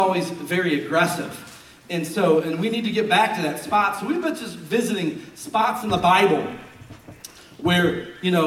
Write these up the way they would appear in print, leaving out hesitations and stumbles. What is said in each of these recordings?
always very aggressive. And we need to get back to that spot. So we've been just visiting spots in the Bible where,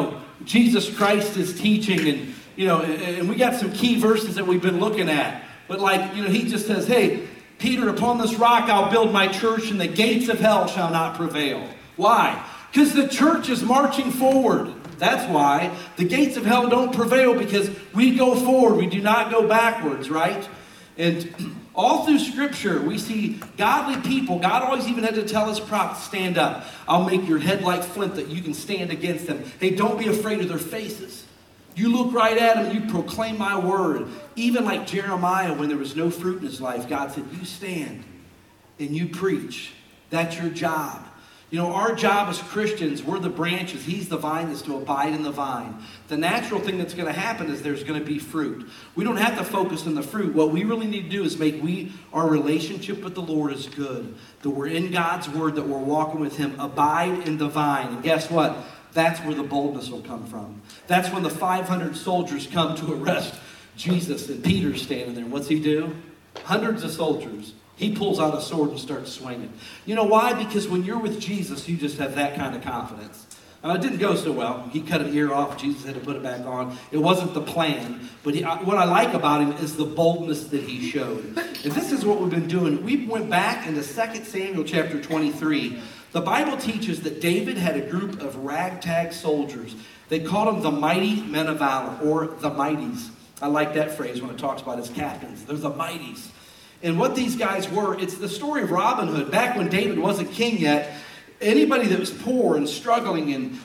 Jesus Christ is teaching and we got some key verses that we've been looking at. But he just says, hey, Peter, upon this rock I'll build my church and the gates of hell shall not prevail. Why? Because the church is marching forward. That's why. The gates of hell don't prevail because we go forward. We do not go backwards, right? And all through Scripture, we see godly people. God always even had to tell his prophets, stand up. I'll make your head like flint that you can stand against them. Hey, don't be afraid of their faces. You look right at them and you proclaim my word. Even like Jeremiah, when there was no fruit in his life, God said, you stand and you preach. That's your job. Our job as Christians, we're the branches. He's the vine that's to abide in the vine. The natural thing that's going to happen is there's going to be fruit. We don't have to focus on the fruit. What we really need to do is make our relationship with the Lord is good. That we're in God's word, that we're walking with him. Abide in the vine. And guess what? That's where the boldness will come from. That's when the 500 soldiers come to arrest Jesus and Peter's standing there. And what's he do? Hundreds of soldiers. He pulls out a sword and starts swinging. You know why? Because when you're with Jesus, you just have that kind of confidence. It didn't go so well. He cut an ear off. Jesus had to put it back on. It wasn't the plan. But what I like about him is the boldness that he showed. And this is what we've been doing. We went back into 2 Samuel chapter 23. The Bible teaches that David had a group of ragtag soldiers. They called them the mighty men of valor, or the mighties. I like that phrase when it talks about his captains. They're the mighties. And what these guys were, it's the story of Robin Hood. Back when David wasn't king yet, anybody that was poor and struggling and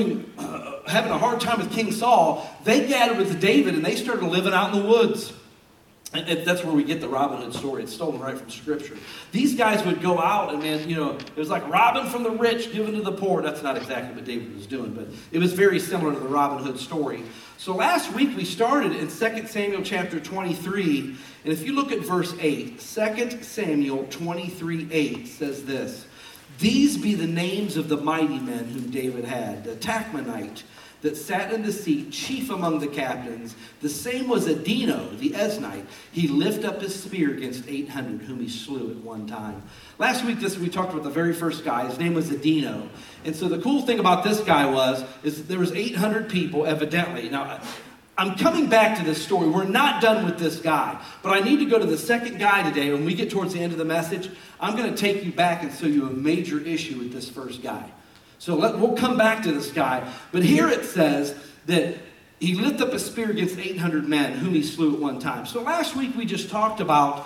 having a hard time with King Saul, they gathered with David and they started living out in the woods. And that's where we get the Robin Hood story. It's stolen right from Scripture. These guys would go out and, it was like robbing from the rich, giving to the poor. That's not exactly what David was doing, but it was very similar to the Robin Hood story. So last week we started in 2 Samuel chapter 23. And if you look at verse 8, 2 Samuel 23:8 says this. These be the names of the mighty men whom David had. The Tachmonite that sat in the seat, chief among the captains. The same was Adino, the Eznite. He lifted up his spear against 800, whom he slew at one time. Last week, we talked about the very first guy. His name was Adino. And so the cool thing about this guy is there was 800 people, evidently. Now, I'm coming back to this story. We're not done with this guy. But I need to go to the second guy today. When we get towards the end of the message, I'm going to take you back and show you a major issue with this first guy. So we'll come back to this guy. But here it says that he lifted up a spear against 800 men, whom he slew at one time. So last week we just talked about,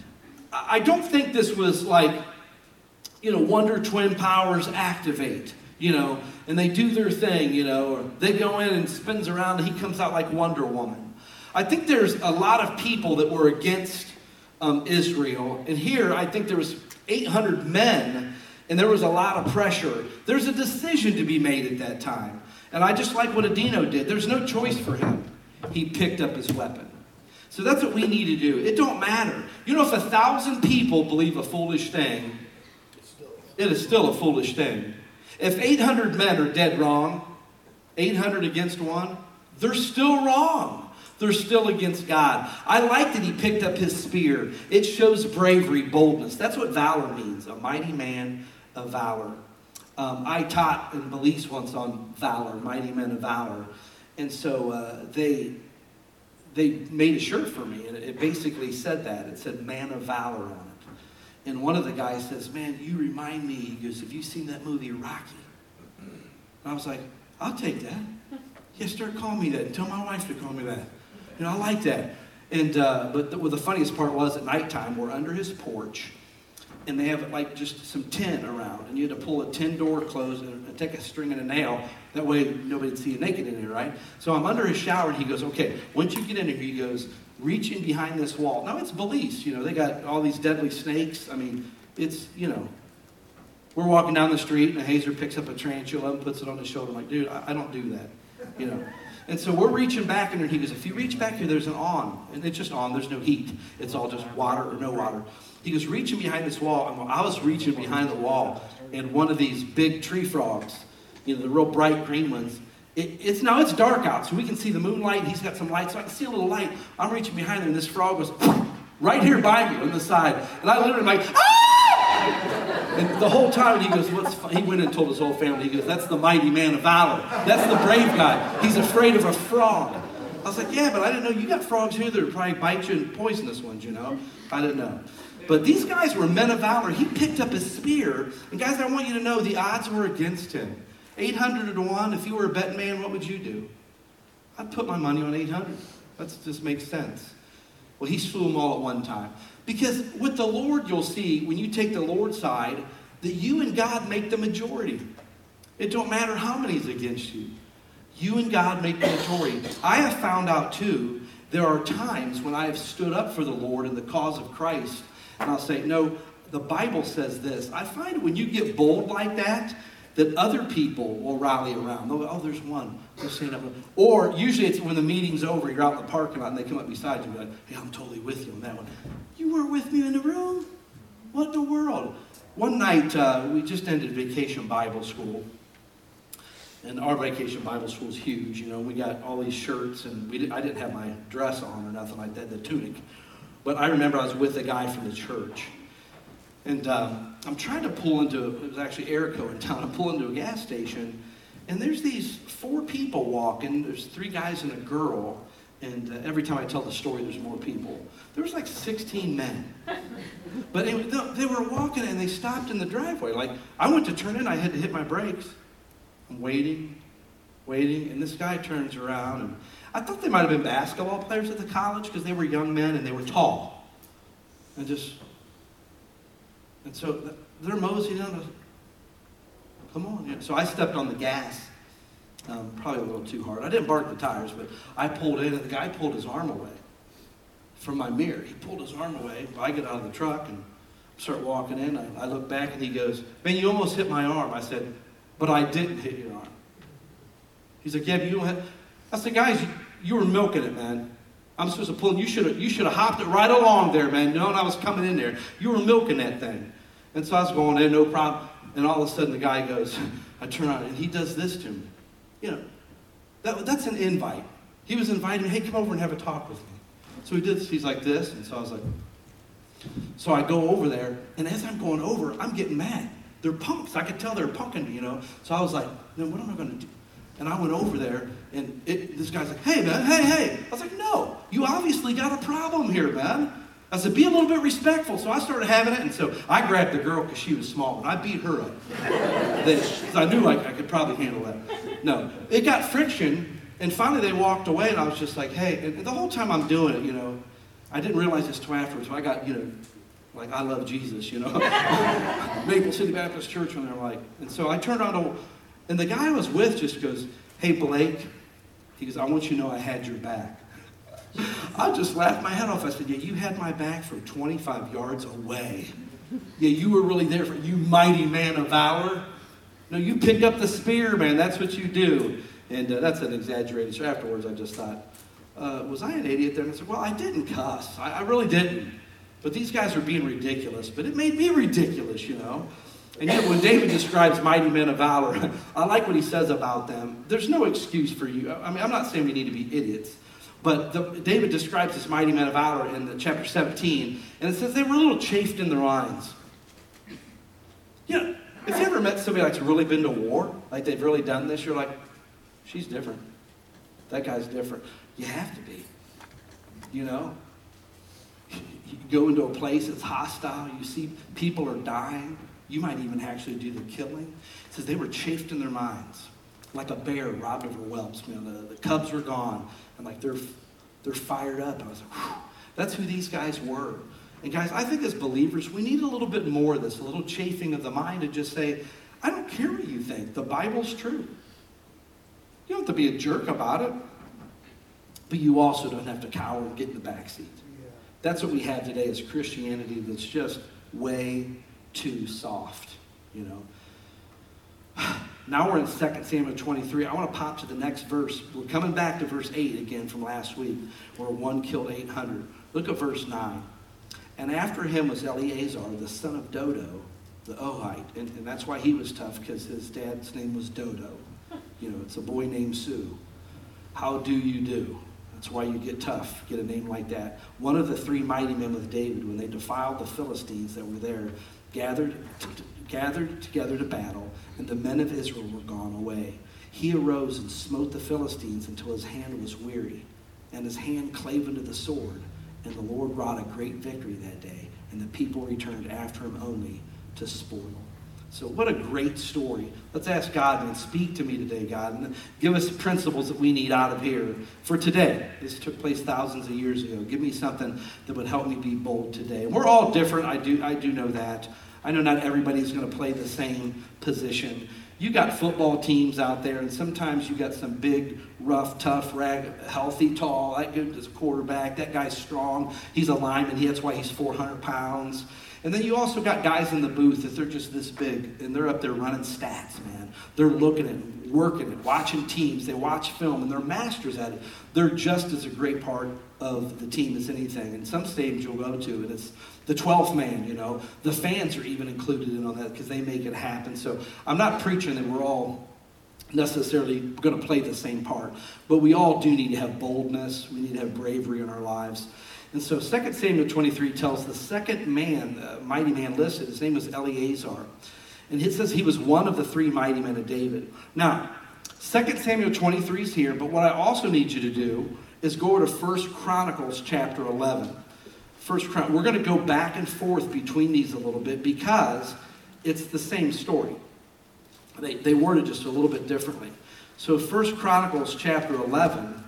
I don't think this was like, Wonder Twin powers activate, and they do their thing, or they go in and spins around and he comes out like Wonder Woman. I think there's a lot of people that were against Israel. And here I think there was 800 men. And there was a lot of pressure. There's a decision to be made at that time. And I just like what Adino did. There's no choice for him. He picked up his weapon. So that's what we need to do. It don't matter. If 1,000 people believe a foolish thing, it is still a foolish thing. If 800 men are dead wrong, 800 against one, they're still wrong. They're still against God. I like that he picked up his spear. It shows bravery, boldness. That's what valor means, a mighty man of valor. I taught in Belize once on valor, mighty men of valor. And so they made a shirt for me, and it basically said that. It said man of valor on it. And one of the guys says, man, you remind me, he goes, have you seen that movie Rocky? And I was like, I'll take that. Yeah, start calling me that. And tell my wife to call me that. I like that. And but the funniest part was at nighttime, we're under his porch, and they have like just some tin around, and you had to pull a tin door closed and take a string and a nail. That way nobody'd see you naked in here, right? So I'm under his shower, and he goes, okay, once you get in here, he goes, reach in behind this wall. Now it's Belize, they got all these deadly snakes. I mean, it's, we're walking down the street, and a Hazer picks up a tarantula and puts it on his shoulder. I'm like, dude, I don't do that, And so we're reaching back in there, and he goes, if you reach back here, there's an on. And it's just on, there's no heat. It's all just water or no water. He goes, reaching behind this wall. And I was reaching behind the wall, and one of these big tree frogs, the real bright green ones, it's dark out, so we can see the moonlight. He's got some light, so I can see a little light. I'm reaching behind him, and this frog goes, right here by me on the side. And I literally like, ah! And the whole time he goes, he went and told his whole family, he goes, that's the mighty man of valor. That's the brave guy. He's afraid of a frog. I was like, yeah, but I didn't know you got frogs here that would probably bite you and poisonous ones, you know? I didn't know. But these guys were men of valor. He picked up his spear. And guys, I want you to know the odds were against him. 800 to 1, if you were a betting man, what would you do? I'd put my money on 800. That just makes sense. Well, he slew them all at one time. Because with the Lord, you'll see, when you take the Lord's side, that you and God make the majority. It don't matter how many's against you. You and God make the majority. I have found out, too, there are times when I have stood up for the Lord and the cause of Christ, and I'll say, no, the Bible says this. I find when you get bold like that other people will rally around. They'll go, oh, there's one. They'll stand up. Or usually it's when the meeting's over, you're out in the parking lot, and they come up beside you and be like, hey, I'm totally with you on that one. You weren't with me in the room? What in the world? One night, we just ended Vacation Bible School. And our Vacation Bible School is huge. You know, we got all these shirts, and I didn't have my dress on or nothing like that, the tunic. But I remember I was with a guy from the church. And I'm trying to pull into, it was actually Erico in town, I pull into a gas station, and there's these 4 people walking. There's 3 guys and a girl, and every time I tell the story, there's more people. There was like 16 men. But they were walking, and they stopped in the driveway. Like, I went to turn in, I had to hit my brakes. I'm waiting, and this guy turns around, and I thought they might have been basketball players at the college, because they were young men, and they were tall. And so they're moseying on. Come on. Yeah. So I stepped on the gas, probably a little too hard. I didn't bark the tires, but I pulled in, and the guy pulled his arm away from my mirror. He pulled his arm away. I get out of the truck and start walking in. I look back, and he goes, man, you almost hit my arm. I said, but I didn't hit your arm. He's like, yeah, but you don't have... I said, guys, you were milking it, man. I'm supposed to pull, and you should have hopped it right along there, man. You know, and I was coming in there. You were milking that thing. And so I was going in, no problem. And all of a sudden the guy goes, I turn on, and he does this to me. You know, that's an invite. He was inviting me, hey, come over and have a talk with me. So he did this, he's like this, and so I was like, so I go over there, and as I'm going over, I'm getting mad. They're punks. I could tell they're punking me, you know. So I was like, then what am I going to do? And I went over there, and this guy's like, hey, man, hey. I was like, no, you obviously got a problem here, man. I said, be a little bit respectful. So I started having it, and so I grabbed the girl because she was small, and I beat her up. I knew I could probably handle that. No, it got friction, and finally they walked away, and I was just like, hey, and the whole time I'm doing it, you know, I didn't realize this till afterwards, but I got, you know, like, I love Jesus, you know. Maple City Baptist Church, when they're like, and so I turned around, and the guy I was with just goes, hey, Blake, he goes, I want you to know I had your back. I just laughed my head off. I said, yeah, you had my back from 25 yards away. Yeah, you were really there for you mighty man of valor. No, you pick up the spear, man. That's what you do. And that's an exaggeration. So afterwards, I just thought, was I an idiot there? And I said, well, I didn't cuss. I really didn't. But these guys were being ridiculous. But it made me ridiculous, you know. And yet when David describes mighty men of valor, I like what he says about them. There's no excuse for you. I mean, I'm not saying we need to be idiots. But David describes this mighty men of valor in chapter 17. And it says they were a little chafed in their minds. You know, if you ever met somebody that's really been to war, like they've really done this, you're like, she's different. That guy's different. You have to be. You know? You go into a place that's hostile. You see people are dying. You might even actually do the killing. It says they were chafed in their minds. Like a bear robbed of her whelps. You know, the cubs were gone. And like they're fired up. I was like, whew, that's who these guys were. And guys, I think as believers, we need a little bit more of this, a little chafing of the mind to just say, I don't care what you think. The Bible's true. You don't have to be a jerk about it. But you also don't have to cower and get in the backseat. That's what we have today is Christianity that's just way too soft, you know. Now we're in 2 Samuel 23. I want to pop to the next verse. We're coming back to verse 8 again from last week, where one killed 800. Look at verse 9. And after him was Eleazar, the son of Dodo, the Ohite. And that's why he was tough, because his dad's name was Dodo. You know, it's a boy named Sue. How do you do? That's why you get tough, get a name like that. One of the three mighty men with David, when they defiled the Philistines that were there, gathered together to battle, and the men of Israel were gone away. He arose and smote the Philistines until his hand was weary, and his hand clave unto the sword. And the Lord wrought a great victory that day, and the people returned after him only to spoil. So what a great story. Let's ask God, and speak to me today, God, and give us principles that we need out of here for today. This took place thousands of years ago. Give me something that would help me be bold today. We're all different. I do know that. I know not everybody's going to play the same position. You got football teams out there, and sometimes you got some big, rough, tough, healthy, tall. That guy is a quarterback. That guy's strong. He's a lineman. That's why he's 400 pounds. And then you also got guys in the booth that they're just this big, and they're up there running stats, man. They're looking at it, working it, watching teams. They watch film, and they're masters at it. They're just as a great part of the team as anything. And some stadiums you'll go to, and it's the 12th man, you know. The fans are even included in on that because they make it happen. So I'm not preaching that we're all necessarily going to play the same part, but we all do need to have boldness. We need to have bravery in our lives. And so 2 Samuel 23 tells the second man, mighty man listed, his name was Eleazar. And it says he was one of the three mighty men of David. Now, 2 Samuel 23 is here, but what I also need you to do is go over to 1 Chronicles chapter 11. We're going to go back and forth between these a little bit because it's the same story. They worded just a little bit differently. So 1 Chronicles chapter 11,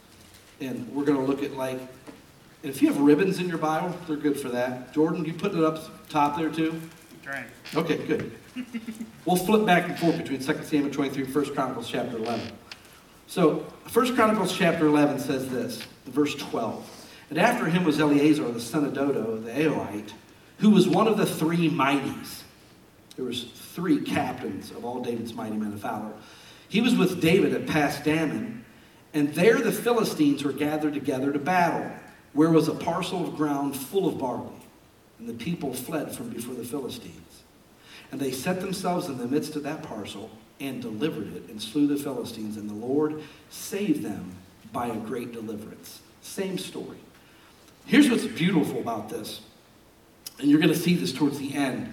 and we're going to look at and if you have ribbons in your Bible, they're good for that. Jordan, you put it up top there too? Trying. Okay, good. We'll flip back and forth between 2 Samuel 23 and 1 Chronicles chapter 11. So 1 Chronicles chapter 11 says this, verse 12. And after him was Eleazar, the son of Dodo, the Ahohite, who was one of the three mighties. There was three captains of all David's mighty men of valor. He was with David at Pas-dammim, and there the Philistines were gathered together to battle, where was a parcel of ground full of barley. And the people fled from before the Philistines. And they set themselves in the midst of that parcel and delivered it and slew the Philistines. And the Lord saved them by a great deliverance. Same story. Here's what's beautiful about this. And you're going to see this towards the end.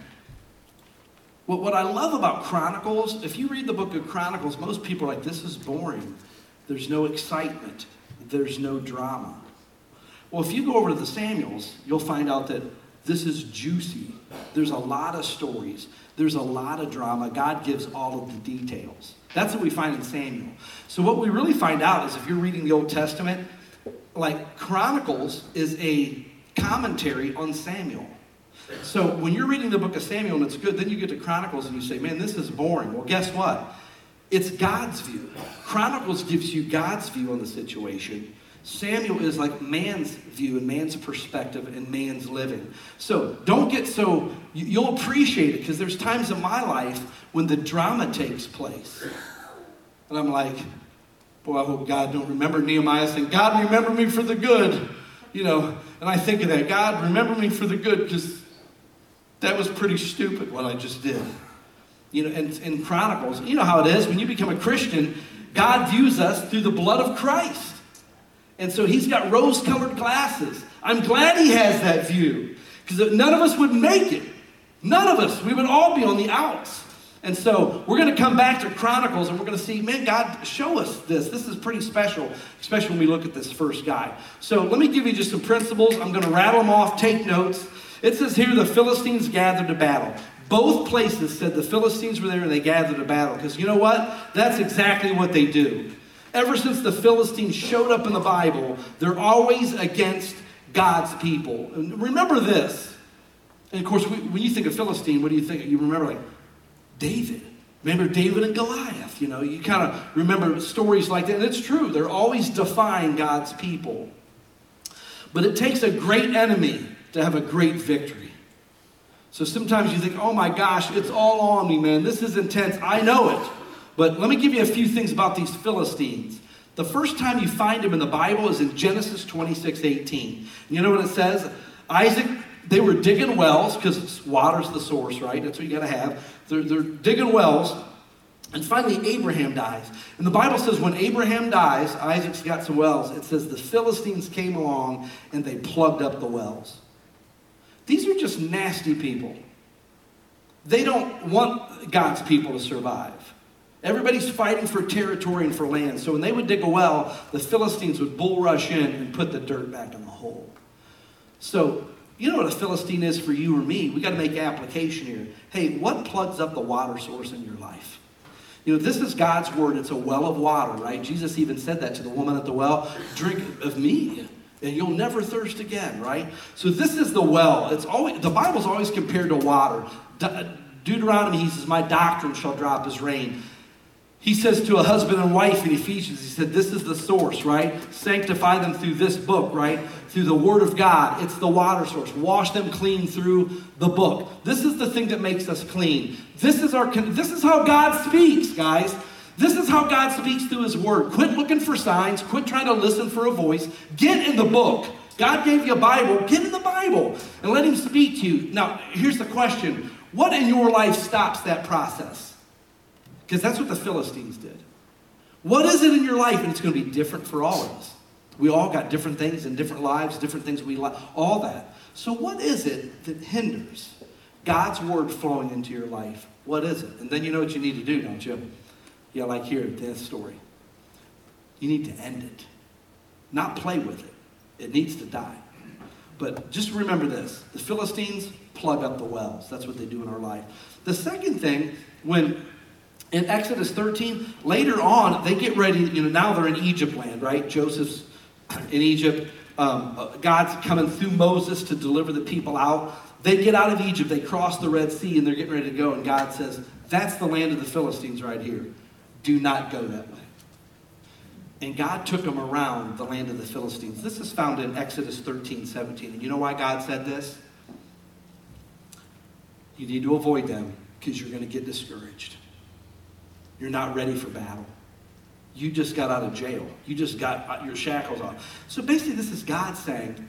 What I love about Chronicles, if you read the book of Chronicles, most people are like, this is boring. There's no excitement. There's no drama. Well, if you go over to the Samuels, you'll find out that this is juicy. There's a lot of stories. There's a lot of drama. God gives all of the details. That's what we find in Samuel. So what we really find out is if you're reading the Old Testament, Chronicles is a commentary on Samuel. So when you're reading the book of Samuel and it's good, then you get to Chronicles and you say, man, this is boring. Well, guess what? It's God's view. Chronicles gives you God's view on the situation. Samuel is like man's view and man's perspective and man's living. So don't get so, you'll appreciate it because there's times in my life when the drama takes place. And I'm like, boy, I hope God don't remember Nehemiah saying, God, remember me for the good. And I think of that. God, remember me for the good because that was pretty stupid what I just did. And in Chronicles, you know how it is. When you become a Christian, God views us through the blood of Christ. And so he's got rose-colored glasses. I'm glad he has that view because none of us would make it. None of us. We would all be on the outs. And so we're going to come back to Chronicles and we're going to see, man, God, show us this. This is pretty special, especially when we look at this first guy. So let me give you just some principles. I'm going to rattle them off. Take notes. It says here the Philistines gathered to battle. Both places said the Philistines were there and they gathered to battle because you know what? That's exactly what they do. Ever since the Philistines showed up in the Bible, they're always against God's people. And remember this. And of course, when you think of Philistine, what do you think? You remember David. Remember David and Goliath. You kind of remember stories like that. And it's true. They're always defying God's people. But it takes a great enemy to have a great victory. So sometimes you think, oh my gosh, it's all on me, man. This is intense. I know it. But let me give you a few things about these Philistines. The first time you find them in the Bible is in Genesis 26:18. You know what it says? Isaac, they were digging wells because water's the source, right? That's what you got to have. They're digging wells. And finally, Abraham dies. And the Bible says when Abraham dies, Isaac's got some wells. It says the Philistines came along and they plugged up the wells. These are just nasty people. They don't want God's people to survive. Everybody's fighting for territory and for land. So when they would dig a well, the Philistines would bull rush in and put the dirt back in the hole. So, you know what a Philistine is for you or me? We got to make application here. Hey, what plugs up the water source in your life? You know, this is God's word. It's a well of water, right? Jesus even said that to the woman at the well. Drink of me, and you'll never thirst again, right? So this is the well. It's always, the Bible's always compared to water. Deuteronomy, he says, my doctrine shall drop as rain. He says to a husband and wife in Ephesians, he said, this is the source, right? Sanctify them through this book, right? Through the word of God. It's the water source. Wash them clean through the book. This is the thing that makes us clean. This is how God speaks, guys. This is how God speaks through his word. Quit looking for signs. Quit trying to listen for a voice. Get in the book. God gave you a Bible. Get in the Bible and let him speak to you. Now, here's the question. What in your life stops that process? Because that's what the Philistines did. What is it in your life? And it's going to be different for all of us. We all got different things in different lives, different things we like, all that. So what is it that hinders God's word flowing into your life? What is it? And then you know what you need to do, don't you? Yeah, like here at this story. You need to end it. Not play with it. It needs to die. But just remember this. The Philistines plug up the wells. That's what they do in our life. The second thing, when in Exodus 13, later on, they get ready, now they're in Egypt land, right? Joseph's in Egypt. God's coming through Moses to deliver the people out. They get out of Egypt. They cross the Red Sea, and they're getting ready to go. And God says, that's the land of the Philistines right here. Do not go that way. And God took them around the land of the Philistines. This is found in Exodus 13:17. And you know why God said this? You need to avoid them because you're going to get discouraged. You're not ready for battle. You just got out of jail. You just got your shackles off. So basically this is God saying,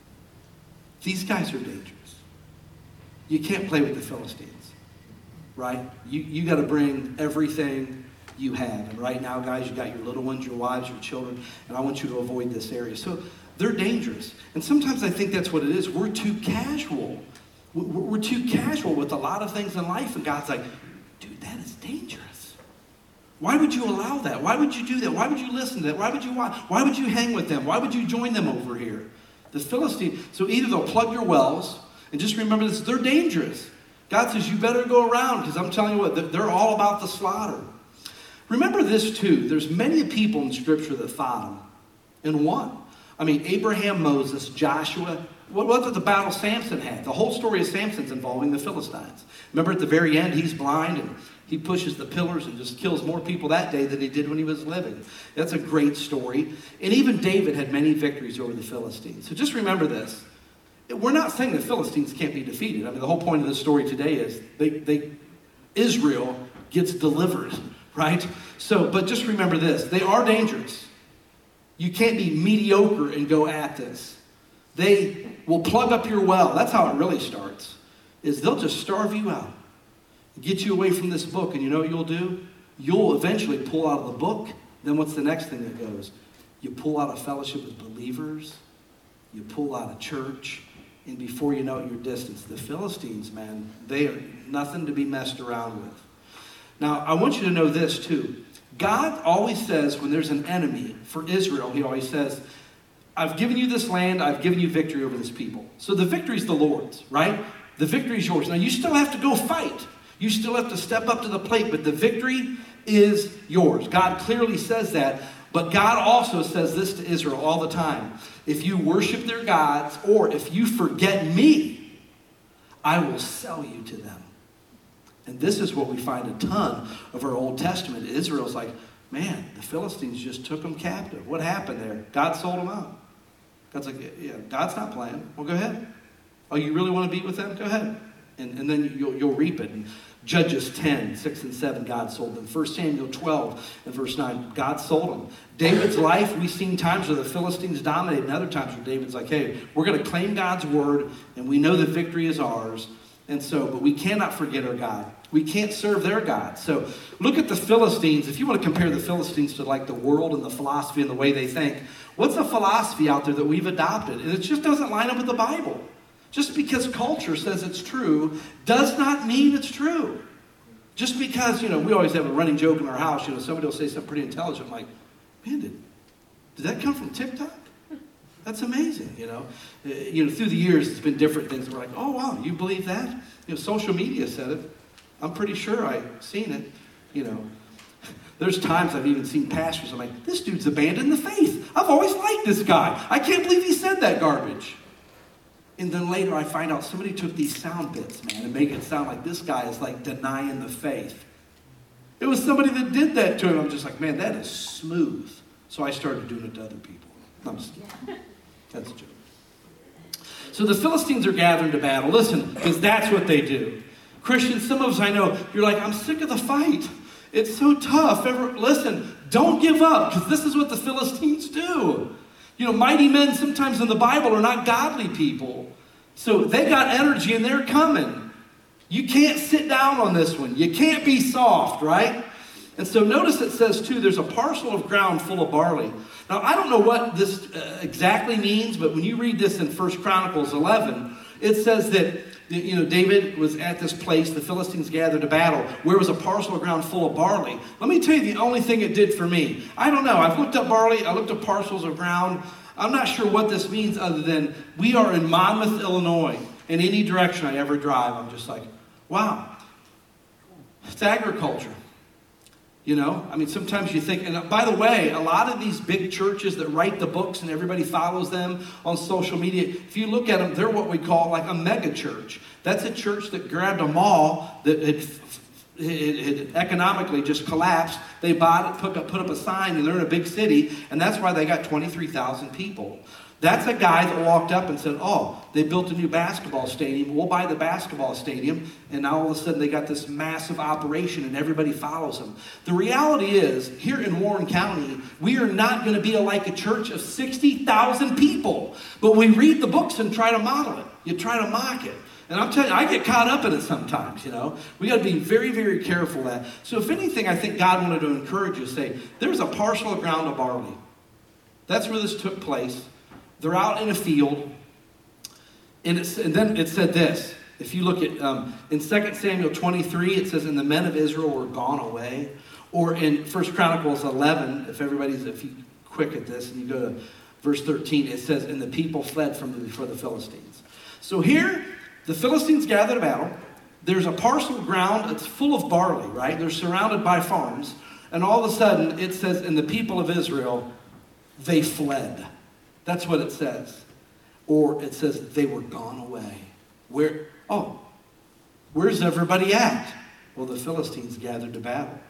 these guys are dangerous. You can't play with the Philistines, right? You got to bring everything you have. And right now, guys, you got your little ones, your wives, your children, and I want you to avoid this area. So they're dangerous. And sometimes I think that's what it is. We're too casual. We're too casual with a lot of things in life, and God's like, dude, that is dangerous. Why would you allow that? Why would you do that? Why would you listen to that? Why would you hang with them? Why would you join them over here? The Philistines. So either they'll plug your wells, and just remember this, they're dangerous. God says, you better go around, because I'm telling you what, they're all about the slaughter. Remember this too, there's many people in Scripture that fought them and won. I mean, Abraham, Moses, Joshua. What did the battle Samson had? The whole story of Samson's involving the Philistines. Remember at the very end, he's blind and he pushes the pillars and just kills more people that day than he did when he was living. That's a great story. And even David had many victories over the Philistines. So just remember this. We're not saying the Philistines can't be defeated. I mean, the whole point of this story today is Israel gets delivered, right? So, but just remember this. They are dangerous. You can't be mediocre and go at this. They will plug up your well. That's how it really starts, is they'll just starve you out, get you away from this book. And you know what you'll do? You'll eventually pull out of the book. Then what's the next thing that goes? You pull out of fellowship with believers. You pull out of church. And before you know it, you're distant. The Philistines, man, they are nothing to be messed around with. Now, I want you to know this too. God always says when there's an enemy for Israel, he always says, I've given you this land, I've given you victory over this people. So the victory's the Lord's, right? The victory's yours. Now you still have to go fight. You still have to step up to the plate, but the victory is yours. God clearly says that, but God also says this to Israel all the time. If you worship their gods, or if you forget me, I will sell you to them. And this is what we find a ton of our Old Testament. Israel's like, man, the Philistines just took them captive. What happened there? God sold them out. God's like, yeah, God's not playing. Well, go ahead. Oh, you really want to be with them? Go ahead. And then you'll reap it. And Judges 10, 6 and 7, God sold them. 1 Samuel 12 and verse 9, God sold them. David's life, we've seen times where the Philistines dominated and other times where David's like, hey, we're going to claim God's word and we know the victory is ours. And so, but we cannot forget our God. We can't serve their God. So look at the Philistines. If you want to compare the Philistines to like the world and the philosophy and the way they think, what's a philosophy out there that we've adopted? And it just doesn't line up with the Bible. Just because culture says it's true does not mean it's true. Just because, we always have a running joke in our house, somebody will say something pretty intelligent. I'm like, man, did that come from TikTok? That's amazing, Through the years, it's been different things. We're like, oh, wow, you believe that? Social media said it. I'm pretty sure I've seen it, There's times I've even seen pastors, I'm like, this dude's abandoned the faith. I've always liked this guy. I can't believe he said that garbage. And then later I find out somebody took these sound bits, man, and make it sound like this guy is like denying the faith. It was somebody that did that to him. I'm just like, man, that is smooth. So I started doing it to other people. I'm just kidding. That's a joke. So the Philistines are gathering to battle. Listen, because that's what they do. Christians, some of us I know, you're like, I'm sick of the fight. It's so tough. Listen, don't give up, because this is what the Philistines do. Mighty men sometimes in the Bible are not godly people. So they got energy and they're coming. You can't sit down on this one. You can't be soft, right? And so notice it says, too, there's a parcel of ground full of barley. Now, I don't know what this exactly means, but when you read this in 1 Chronicles 11, it says that, David was at this place, the Philistines gathered to battle, where was a parcel of ground full of barley. Let me tell you the only thing it did for me. I don't know. I've looked up barley. I looked up parcels of ground. I'm not sure what this means other than we are in Monmouth, Illinois. In any direction I ever drive, I'm just like, wow. It's agriculture. Sometimes you think, and by the way, a lot of these big churches that write the books and everybody follows them on social media, if you look at them, they're what we call like a mega church. That's a church that grabbed a mall that had economically just collapsed. They bought it, put up a sign, and they're in a big city, and that's why they got 23,000 people. That's a guy that walked up and said, oh, they built a new basketball stadium. We'll buy the basketball stadium. And now all of a sudden they got this massive operation and everybody follows them. The reality is, here in Warren County, we are not going to be like a church of 60,000 people. But we read the books and try to model it. You try to mock it. And I'm telling you, I get caught up in it sometimes, We got to be very, very careful of that. So if anything, I think God wanted to encourage you to say, there's a parcel of ground of barley. That's where this took place. They're out in a field, and then it said this. If you look at, in 2 Samuel 23, it says, and the men of Israel were gone away. Or in 1 Chronicles 11, if you quick at this, and you go to verse 13, it says, and the people fled before the Philistines. So here, the Philistines gather to battle. There's a parcel of ground that's full of barley, right? They're surrounded by farms. And all of a sudden, it says, and the people of Israel, they fled. That's what it says. Or it says they were gone away. Where's everybody at? Well, the Philistines gathered to battle.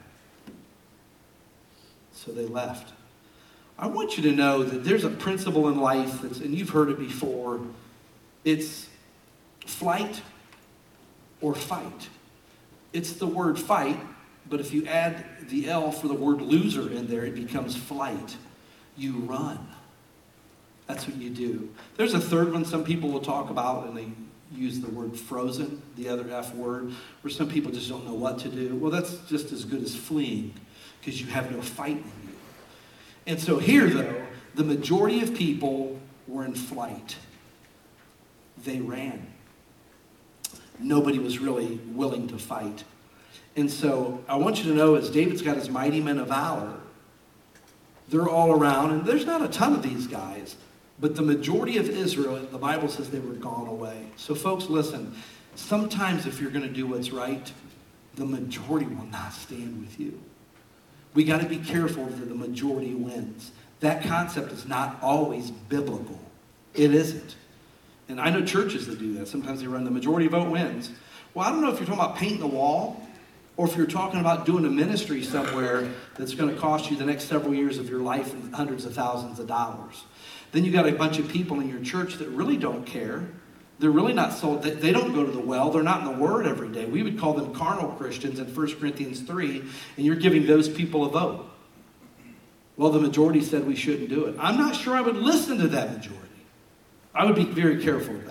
So they left. I want you to know that there's a principle in life, and you've heard it before. It's flight or fight. It's the word fight, but if you add the L for the word loser in there, it becomes flight. You run. That's what you do. There's a third one some people will talk about, and they use the word frozen, the other F word, where some people just don't know what to do. Well, that's just as good as fleeing, because you have no fight in you. And so here, though, the majority of people were in flight. They ran. Nobody was really willing to fight. And so I want you to know, as David's got his mighty men of valor, they're all around, and there's not a ton of these guys. But the majority of Israel, the Bible says they were gone away. So folks, listen, sometimes if you're going to do what's right, the majority will not stand with you. We got to be careful that the majority wins. That concept is not always biblical. It isn't. And I know churches that do that. Sometimes they run the majority vote wins. Well, I don't know if you're talking about painting the wall, or if you're talking about doing a ministry somewhere that's going to cost you the next several years of your life and hundreds of thousands of dollars. Then you got a bunch of people in your church that really don't care. They're really not sold. They don't go to the well. They're not in the Word every day. We would call them carnal Christians in 1 Corinthians 3, and you're giving those people a vote. Well, the majority said we shouldn't do it. I'm not sure I would listen to that majority. I would be very careful of that.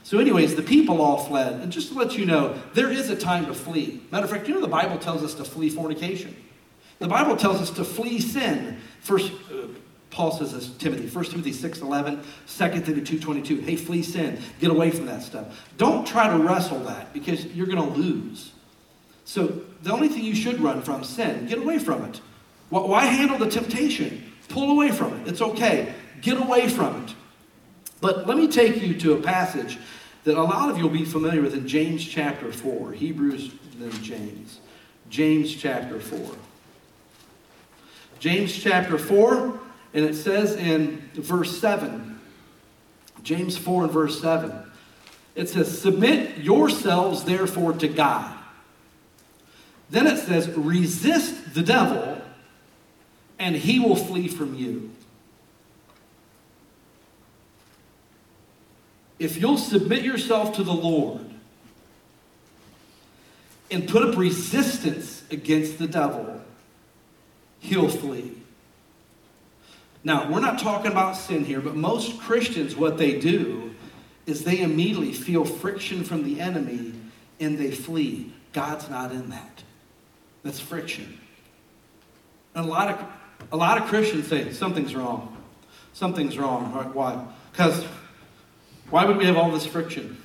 So anyways, the people all fled. And just to let you know, there is a time to flee. Matter of fact, the Bible tells us to flee fornication. The Bible tells us to flee sin. First, Paul says this to Timothy, 1 Timothy 6:11, 2 Timothy 2:22. Hey, flee sin. Get away from that stuff. Don't try to wrestle that because you're going to lose. So the only thing you should run from is sin. Get away from it. Why handle the temptation? Pull away from it. It's okay. Get away from it. But let me take you to a passage that a lot of you will be familiar with in James chapter 4. Hebrews, then James. James chapter 4. James chapter 4, and it says in verse 7. James 4 and verse 7. It says, submit yourselves therefore to God. Then it says, resist the devil, and he will flee from you. If you'll submit yourself to the Lord and put up resistance against the devil, he'll flee. Now, we're not talking about sin here, but most Christians, what they do is they immediately feel friction from the enemy and they flee. God's not in that. That's friction. And a lot of Christians say, something's wrong. Something's wrong. Why? Because why would we have all this friction?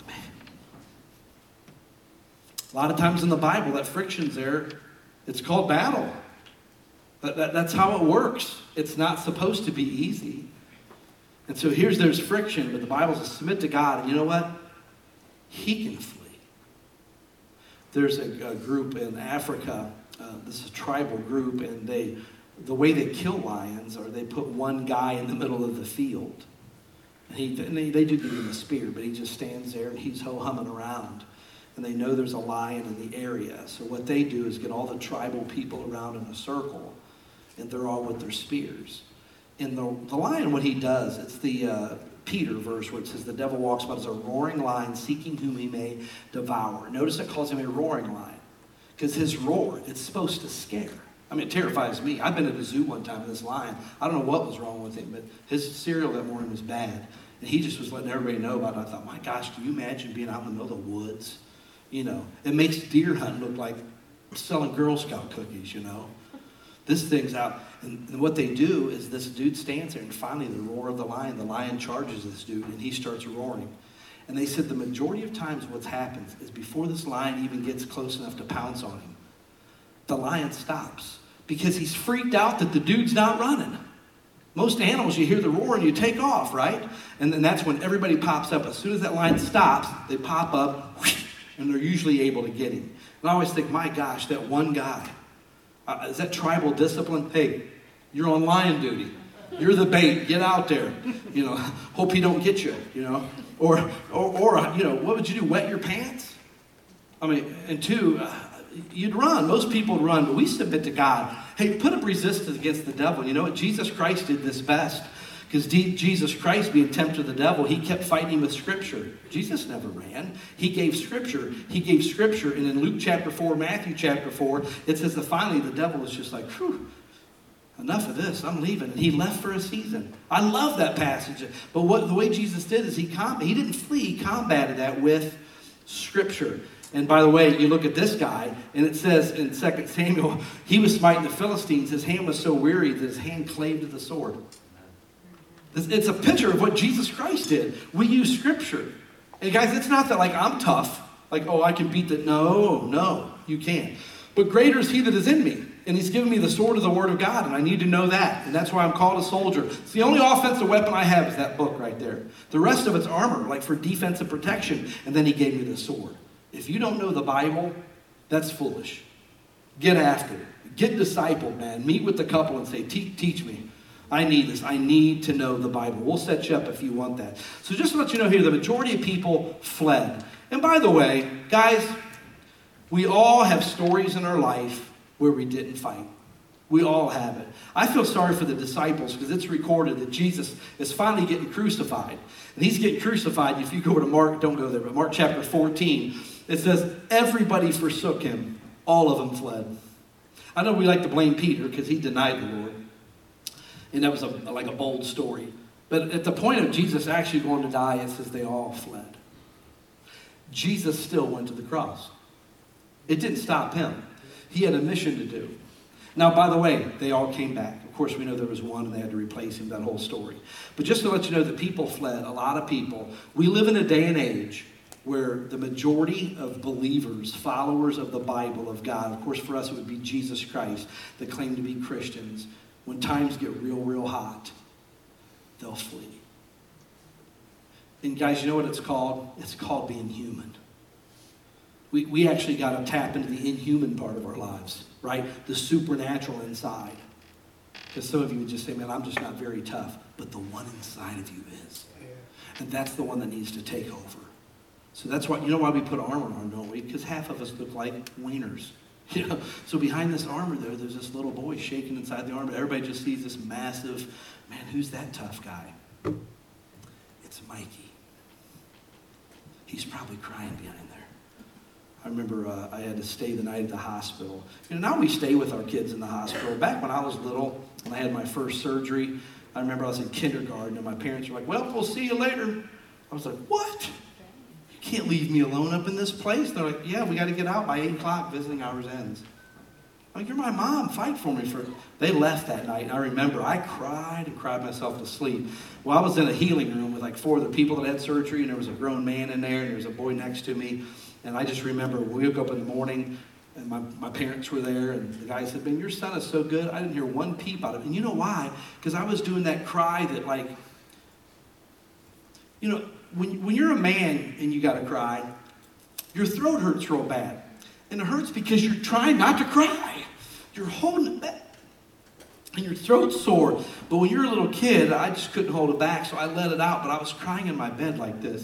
A lot of times in the Bible, that friction's there. It's called battle. That's how it works. It's not supposed to be easy. And so there's friction, but the Bible says submit to God, and you know what? He can flee. There's a group in Africa, this is a tribal group, and the way they kill lions are they put one guy in the middle of the field. And they do give him a spear, but he just stands there and he's ho-humming around. And they know there's a lion in the area. So what they do is get all the tribal people around in a circle, and they're all with their spears. And the lion, what he does, it's the Peter verse where it says, the devil walks about as a roaring lion, seeking whom he may devour. Notice it calls him a roaring lion, because his roar, it's supposed to scare. I mean, it terrifies me. I've been at a zoo one time with this lion. I don't know what was wrong with him, but his cereal that morning was bad. And he just was letting everybody know about it. I thought, my gosh, can you imagine being out in the middle of the woods? It makes deer hunting look like selling Girl Scout cookies, This thing's out. And what they do is this dude stands there, and finally the roar of the lion charges this dude, and he starts roaring. And they said the majority of times what's happened is before this lion even gets close enough to pounce on him, the lion stops because he's freaked out that the dude's not running. Most animals, you hear the roar and you take off, right? And then that's when everybody pops up. As soon as that lion stops, they pop up, and they're usually able to get him. And I always think, my gosh, that one guy, is that tribal discipline? Hey, you're on lion duty. You're the bait. Get out there. Hope he don't get you, Or what would you do? Wet your pants? I mean, and two, you'd run. Most people would run, but we submit to God. Hey, put up resistance against the devil. You know what? Jesus Christ did this best. Because Jesus Christ, being tempted of the devil, he kept fighting with Scripture. Jesus never ran. He gave Scripture. And in Luke chapter 4, Matthew chapter 4, it says that finally the devil was just like, whew, enough of this. I'm leaving. And he left for a season. I love that passage. But the way Jesus did is he didn't flee. He combated that with Scripture. And by the way, you look at this guy, and it says in 2 Samuel, he was smiting the Philistines. His hand was so weary that his hand clave to the sword. It's a picture of what Jesus Christ did. We use Scripture. And guys, it's not that like I'm tough. Like, I can beat that. No, you can't. But greater is he that is in me. And he's given me the sword of the Word of God. And I need to know that. And that's why I'm called a soldier. It's the only offensive weapon I have is that book right there. The rest of it's armor, like for defense and protection. And then he gave me the sword. If you don't know the Bible, that's foolish. Get after it. Get discipled, man. Meet with the couple and say, teach me. I need this. I need to know the Bible. We'll set you up if you want that. So just to let you know here, the majority of people fled. And by the way, guys, we all have stories in our life where we didn't fight. We all have it. I feel sorry for the disciples because it's recorded that Jesus is finally getting crucified. And he's getting crucified. If you go to Mark, don't go there, but Mark chapter 14, it says, everybody forsook him. All of them fled. I know we like to blame Peter because he denied the Lord. And that was like a bold story. But at the point of Jesus actually going to die, it says they all fled. Jesus still went to the cross. It didn't stop him. He had a mission to do. Now, by the way, they all came back. Of course, we know there was one and they had to replace him, that whole story. But just to let you know, the people fled, a lot of people. We live in a day and age where the majority of believers, followers of the Bible, of God, of course for us it would be Jesus Christ, that claim to be Christians, when times get real hot, they'll flee. And guys, you know what it's called? It's called being human. We actually got to tap into the inhuman part of our lives, right? The supernatural inside. Because some of you would just say, man, I'm just not very tough. But the one inside of you is. And that's the one that needs to take over. So that's why, you know why we put armor on, don't we? Because half of us look like wieners. You know? So behind this armor there's this little boy shaking inside the armor. Everybody just sees this massive, man, who's that tough guy? It's Mikey. He's probably crying behind there. I remember I had to stay the night at the hospital. You know, now we stay with our kids in the hospital. Back when I was little, when I had my first surgery, I remember I was in kindergarten, and my parents were like, well, we'll see you later. I was like, what? You can't leave me alone up in this place. They're like, yeah, we got to get out by 8 o'clock. Visiting hours ends. I'm like, you're my mom. Fight for me. They left that night, and I remember I cried and cried myself to sleep. Well, I was in a healing room with like 4 of the people that had surgery, and there was a grown man in there, and there was a boy next to me. And I just remember we woke up in the morning, and my parents were there, and the guy said, man, your son is so good. I didn't hear one peep out of him. And you know why? Because I was doing that cry that, like, you know, when you're a man and you got to cry, your throat hurts real bad. And it hurts because you're trying not to cry. You're holding it back. And your throat's sore. But when you're a little kid, I just couldn't hold it back, so I let it out. But I was crying in my bed like this.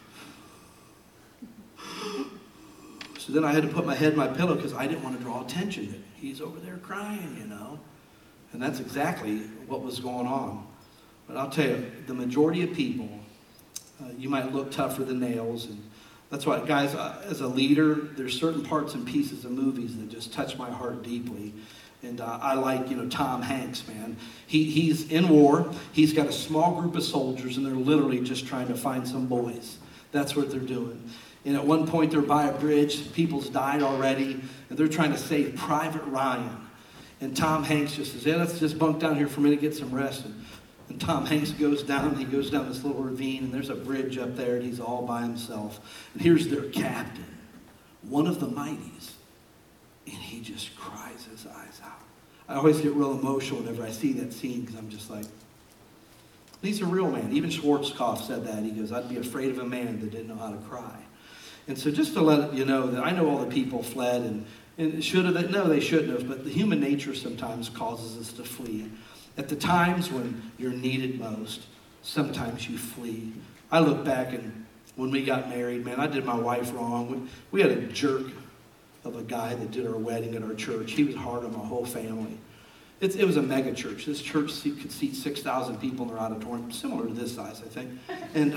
So then I had to put my head in my pillow because I didn't want to draw attention that he's over there crying, you know. And that's exactly what was going on. But I'll tell you, the majority of people, you might look tougher than nails. And that's why, guys, as a leader, there's certain parts and pieces of movies that just touch my heart deeply. And I like, you know, Tom Hanks, man. He's in war. He's got a small group of soldiers, and they're literally just trying to find some boys. That's what they're doing. And at one point, they're by a bridge. People's died already, and they're trying to save Private Ryan. And Tom Hanks just says, yeah, let's just bunk down here for a minute, get some rest. And Tom Hanks goes down. He goes down this little ravine, and there's a bridge up there, and he's all by himself. And here's their captain, one of the mighties. And he just cries his eyes out. I always get real emotional whenever I see that scene because I'm just like, he's a real man. Even Schwarzkopf said that. He goes, I'd be afraid of a man that didn't know how to cry. And so just to let you know that I know all the people fled and should have, no, they shouldn't have, but the human nature sometimes causes us to flee. At the times when you're needed most, sometimes you flee. I look back and when we got married, man, I did my wife wrong. We had a jerk of a guy that did our wedding at our church. He was hard on my whole family. It was a mega church. This church could seat 6,000 people in their auditorium, similar to this size, I think. And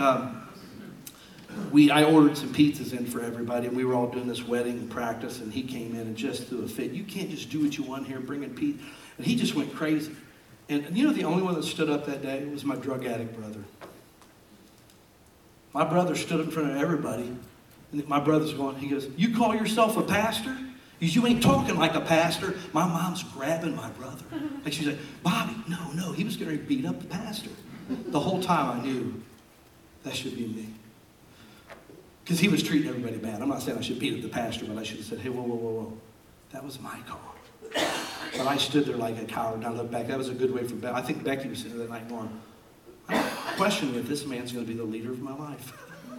I ordered some pizzas in for everybody, and we were all doing this wedding practice, and he came in and just threw a fit. You can't just do what you want here, bring in pizza. And he just went crazy. And you know the only one that stood up that day was my drug addict brother. My brother stood up in front of everybody, and my brother's going, he goes, you call yourself a pastor? He goes, you ain't talking like a pastor. My mom's grabbing my brother. And she's like, Bobby, no. He was going to beat up the pastor. The whole time I knew that should be me. Because he was treating everybody bad. I'm not saying I should beat up the pastor, but I should have said, hey, whoa. That was my call. But I stood there like a coward, and I look back. That was a good way for Becky. I think Becky was sitting there that night going, I'm questioning if this man's going to be the leader of my life.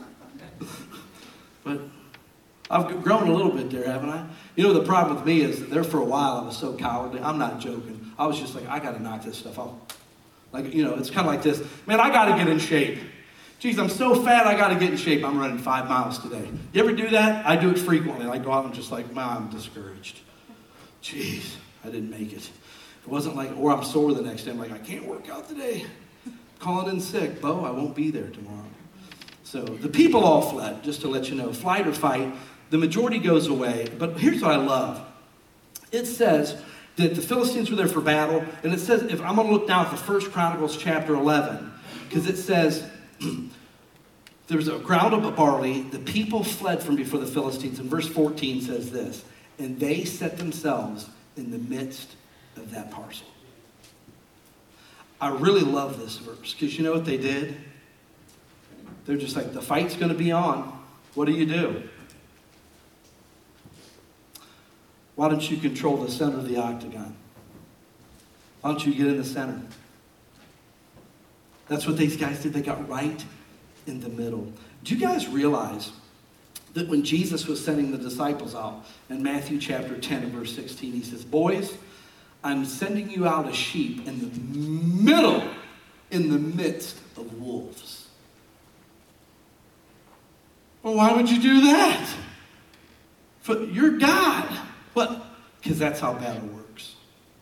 But I've grown a little bit there, haven't I? You know, the problem with me is that there for a while I was so cowardly. I'm not joking. I was just like, I got to knock this stuff off. Like, you know, it's kind of like this. Man, I got to get in shape. Geez, I'm so fat, I got to get in shape. I'm running 5 miles today. You ever do that? I do it frequently. I go out and just like, man, I'm discouraged. Jeez, I didn't make it. It wasn't like, or I'm sore the next day. I'm like, I can't work out today. Calling in sick. Bo, I won't be there tomorrow. So the people all fled, just to let you know. Flight or fight, the majority goes away. But here's what I love. It says that the Philistines were there for battle. And it says, if I'm going to look now at the 1 Chronicles chapter 11, because it says, There was a ground of barley. The people fled from before the Philistines. And verse 14 says this, and they set themselves in the midst of that parcel. I really love this verse because you know what they did? They're just like, the fight's going to be on. What do? Why don't you control the center of the octagon? Why don't you get in the center? That's what these guys did. They got right in the middle. Do you guys realize that when Jesus was sending the disciples out in Matthew chapter 10 and verse 16, he says, boys, I'm sending you out as sheep in the midst of wolves. Well, why would you do that? You're God. What? Because that's how battle works.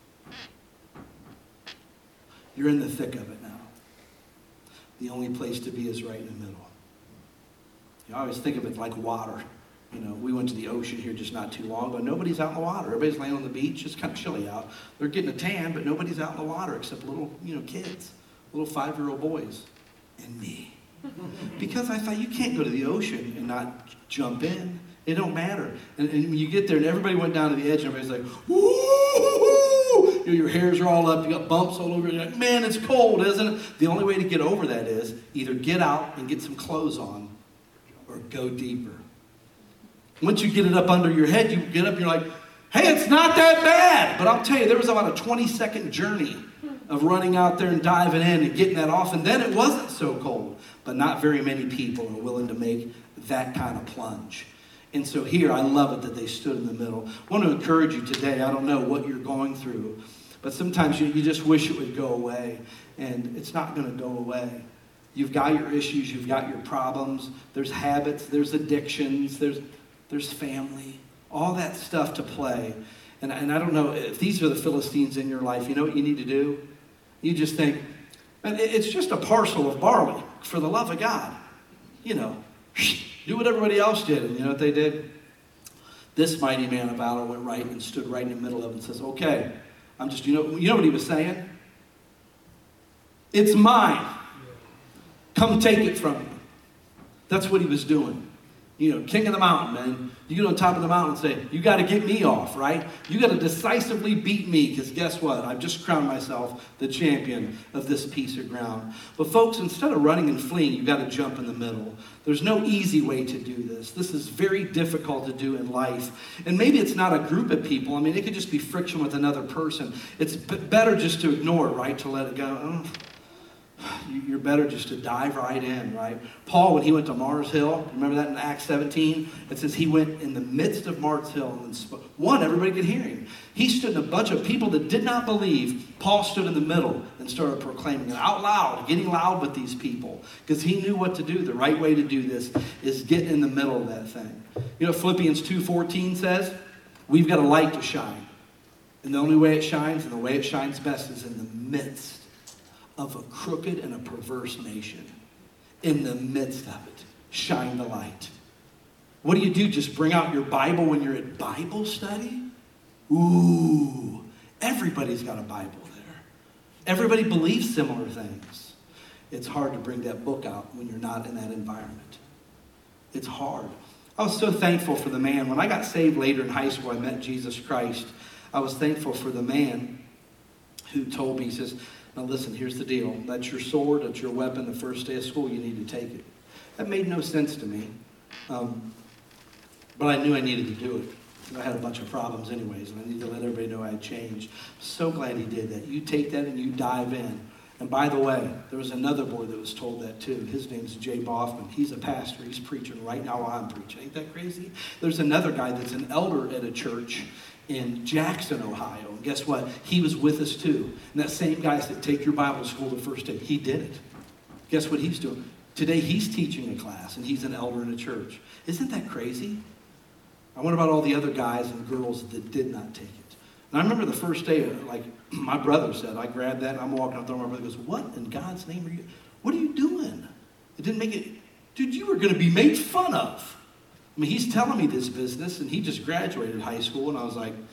You're in the thick of it now. The only place to be is right in the middle. You always think of it like water. You know, we went to the ocean here just not too long ago. Nobody's out in the water. Everybody's laying on the beach. It's kind of chilly out. They're getting a tan, but nobody's out in the water except little, kids, little 5-year-old boys, and me. Because I thought you can't go to the ocean and not jump in. It don't matter. And when you get there, and everybody went down to the edge, and everybody's like, woo! Your hairs are all up. You got bumps all over. You're like, man, it's cold, isn't it? The only way to get over that is either get out and get some clothes on, or go deeper. Once you get it up under your head, you get up and you're like, hey, it's not that bad. But I'll tell you, there was about a 20-second journey of running out there and diving in and getting that off. And then it wasn't so cold. But not very many people are willing to make that kind of plunge. And so here, I love it that they stood in the middle. I want to encourage you today. I don't know what you're going through. But sometimes you just wish it would go away. And it's not going to go away. You've got your issues. You've got your problems. There's habits. There's addictions. There's family, all that stuff to play. And I don't know, if these are the Philistines in your life, you know what you need to do? You just think, man, it's just a parcel of barley, for the love of God. You know, do what everybody else did. And you know what they did? This mighty man of valor went right and stood right in the middle of it and says, okay, you know what he was saying? It's mine. Come take it from me. That's what he was doing. King of the mountain, man. You get on top of the mountain and say, you got to get me off, right? You got to decisively beat me, because guess what? I've just crowned myself the champion of this piece of ground. But folks, instead of running and fleeing, you got to jump in the middle. There's no easy way to do this. This is very difficult to do in life. And maybe it's not a group of people. I mean, it could just be friction with another person. It's better just to ignore it, right? To let it go. You're better just to dive right in, right? Paul, when he went to Mars Hill, remember that in Acts 17? It says he went in the midst of Mars Hill and spoke. Everybody could hear him. He stood in a bunch of people that did not believe. Paul stood in the middle and started proclaiming it out loud, getting loud with these people, because he knew what to do. The right way to do this is get in the middle of that thing. Philippians 2:14 says, we've got a light to shine. And the only way it shines, and the way it shines best, is in the midst of a crooked and a perverse nation. In the midst of it, shine the light. What do? Just bring out your Bible when you're at Bible study? Ooh, everybody's got a Bible there. Everybody believes similar things. It's hard to bring that book out when you're not in that environment. It's hard. I was so thankful for the man. When I got saved later in high school, I met Jesus Christ. I was thankful for the man who told me, he says, now listen, here's the deal. That's your sword, that's your weapon. The first day of school, you need to take it. That made no sense to me. But I knew I needed to do it. I had a bunch of problems anyways, and I needed to let everybody know I had changed. So glad he did that. You take that and you dive in. And by the way, there was another boy that was told that too. His name's Jay Boffman. He's a pastor. He's preaching right now while I'm preaching. Ain't that crazy? There's another guy that's an elder at a church in Jackson, Ohio. And guess what? He was with us too. And that same guy said, take your Bible to school the first day. He did it. Guess what he's doing? Today he's teaching a class and he's an elder in a church. Isn't that crazy? I wonder about all the other guys and girls that did not take it. And I remember the first day, like my brother said, I grabbed that and I'm walking out there and my brother goes, what in God's name are you? What are you doing? It didn't make it. Dude, you were going to be made fun of. I mean, he's telling me this business, and he just graduated high school, and I was like,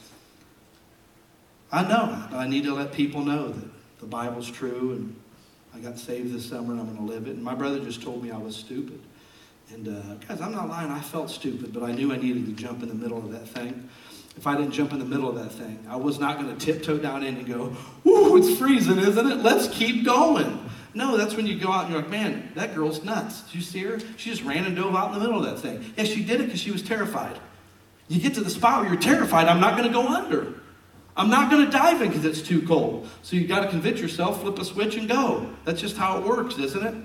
I know, but I need to let people know that the Bible's true, and I got saved this summer, and I'm going to live it. And my brother just told me I was stupid. And guys, I'm not lying, I felt stupid, but I knew I needed to jump in the middle of that thing. If I didn't jump in the middle of that thing, I was not going to tiptoe down in and go, "Ooh, it's freezing, isn't it? Let's keep going." No, that's when you go out and you're like, "Man, that girl's nuts. Did you see her? She just ran and dove out in the middle of that thing." Yeah, she did it because she was terrified. You get to the spot where you're terrified, I'm not going to go under. I'm not going to dive in because it's too cold. So you've got to convince yourself, flip a switch and go. That's just how it works, isn't it?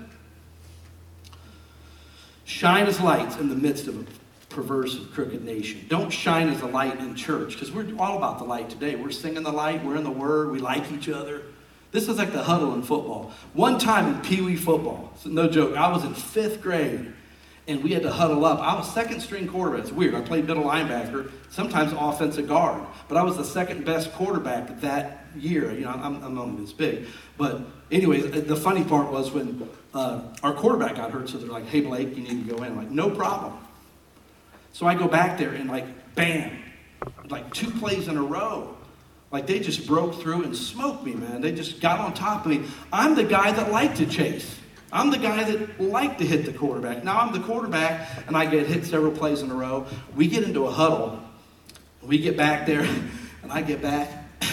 Shine as lights in the midst of a perverse and crooked nation. Don't shine as a light in church, because we're all about the light today. We're singing the light, we're in the Word, we like each other. This is like the huddle in football. One time in Pee Wee football, no joke, I was in 5th grade, and we had to huddle up. I was second string quarterback. It's weird. I played middle linebacker, sometimes offensive guard, but I was the second best quarterback that year. You know, I'm only this big. But anyways, the funny part was when our quarterback got hurt, so they're like, "Hey, Blake, you need to go in." I'm like, "No problem." So I go back there and like, bam, like 2 plays in a row. Like they just broke through and smoked me, man. They just got on top of me. I'm the guy that liked to chase. I'm the guy that liked to hit the quarterback. Now I'm the quarterback and I get hit several plays in a row. We get into a huddle. We get back there and I get back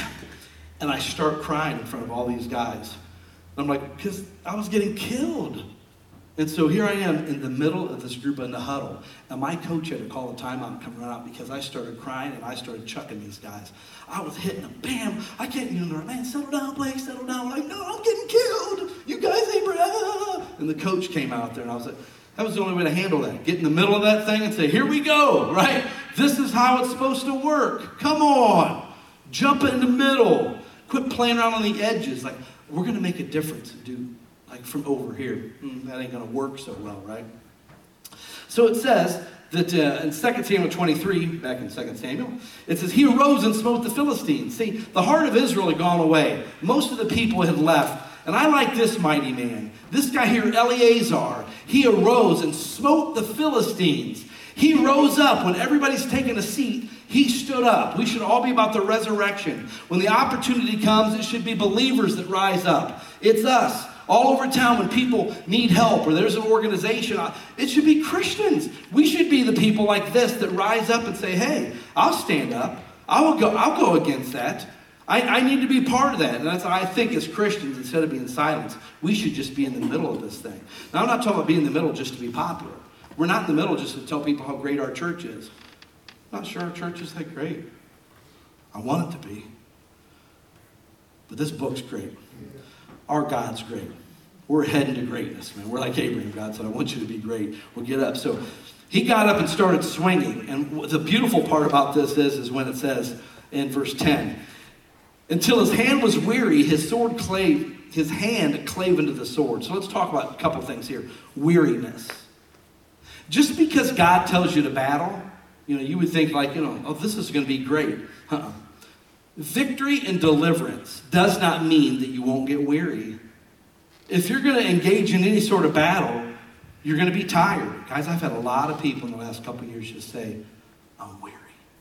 and I start crying in front of all these guys. I'm like, because I was getting killed. And so here I am in the middle of this group in the huddle. And my coach had to call a timeout and come run out because I started crying and I started chucking these guys. I was hitting them. Bam! I can't even know. "Man, settle down, Blake, settle down." I'm like, "No, I'm getting killed. You guys ain't ready." And the coach came out there and I was like, that was the only way to handle that. Get in the middle of that thing and say, "Here we go," right? This is how it's supposed to work. Come on. Jump in the middle. Quit playing around on the edges. Like, we're going to make a difference, dude. Like from over here. That ain't going to work so well, right? So it says that in 2 Samuel 23, back in 2 Samuel, it says, "He arose and smote the Philistines." See, the heart of Israel had gone away. Most of the people had left. And I like this mighty man. This guy here, Eleazar, he arose and smote the Philistines. He rose up when everybody's taking a seat. He stood up. We should all be about the resurrection. When the opportunity comes, it should be believers that rise up. It's us. All over town when people need help or there's an organization, it should be Christians. We should be the people like this that rise up and say, "Hey, I'll stand up. I'll go against that. I need to be part of that." And that's, I think, as Christians, instead of being silent, we should just be in the middle of this thing. Now, I'm not talking about being in the middle just to be popular. We're not in the middle just to tell people how great our church is. I'm not sure our church is that great. I want it to be. But this book's great. Our God's great. We're heading to greatness, man. We're like Abraham. God said, "I want you to be great." We'll get up. So he got up and started swinging. And the beautiful part about this is when it says in verse 10, "Until his hand was weary, his hand clave into the sword." So let's talk about a couple things here. Weariness. Just because God tells you to battle, you would think like, "Oh, this is going to be great." Victory and deliverance does not mean that you won't get weary. If you're going to engage in any sort of battle, you're going to be tired. Guys, I've had a lot of people in the last couple of years just say, "I'm weary.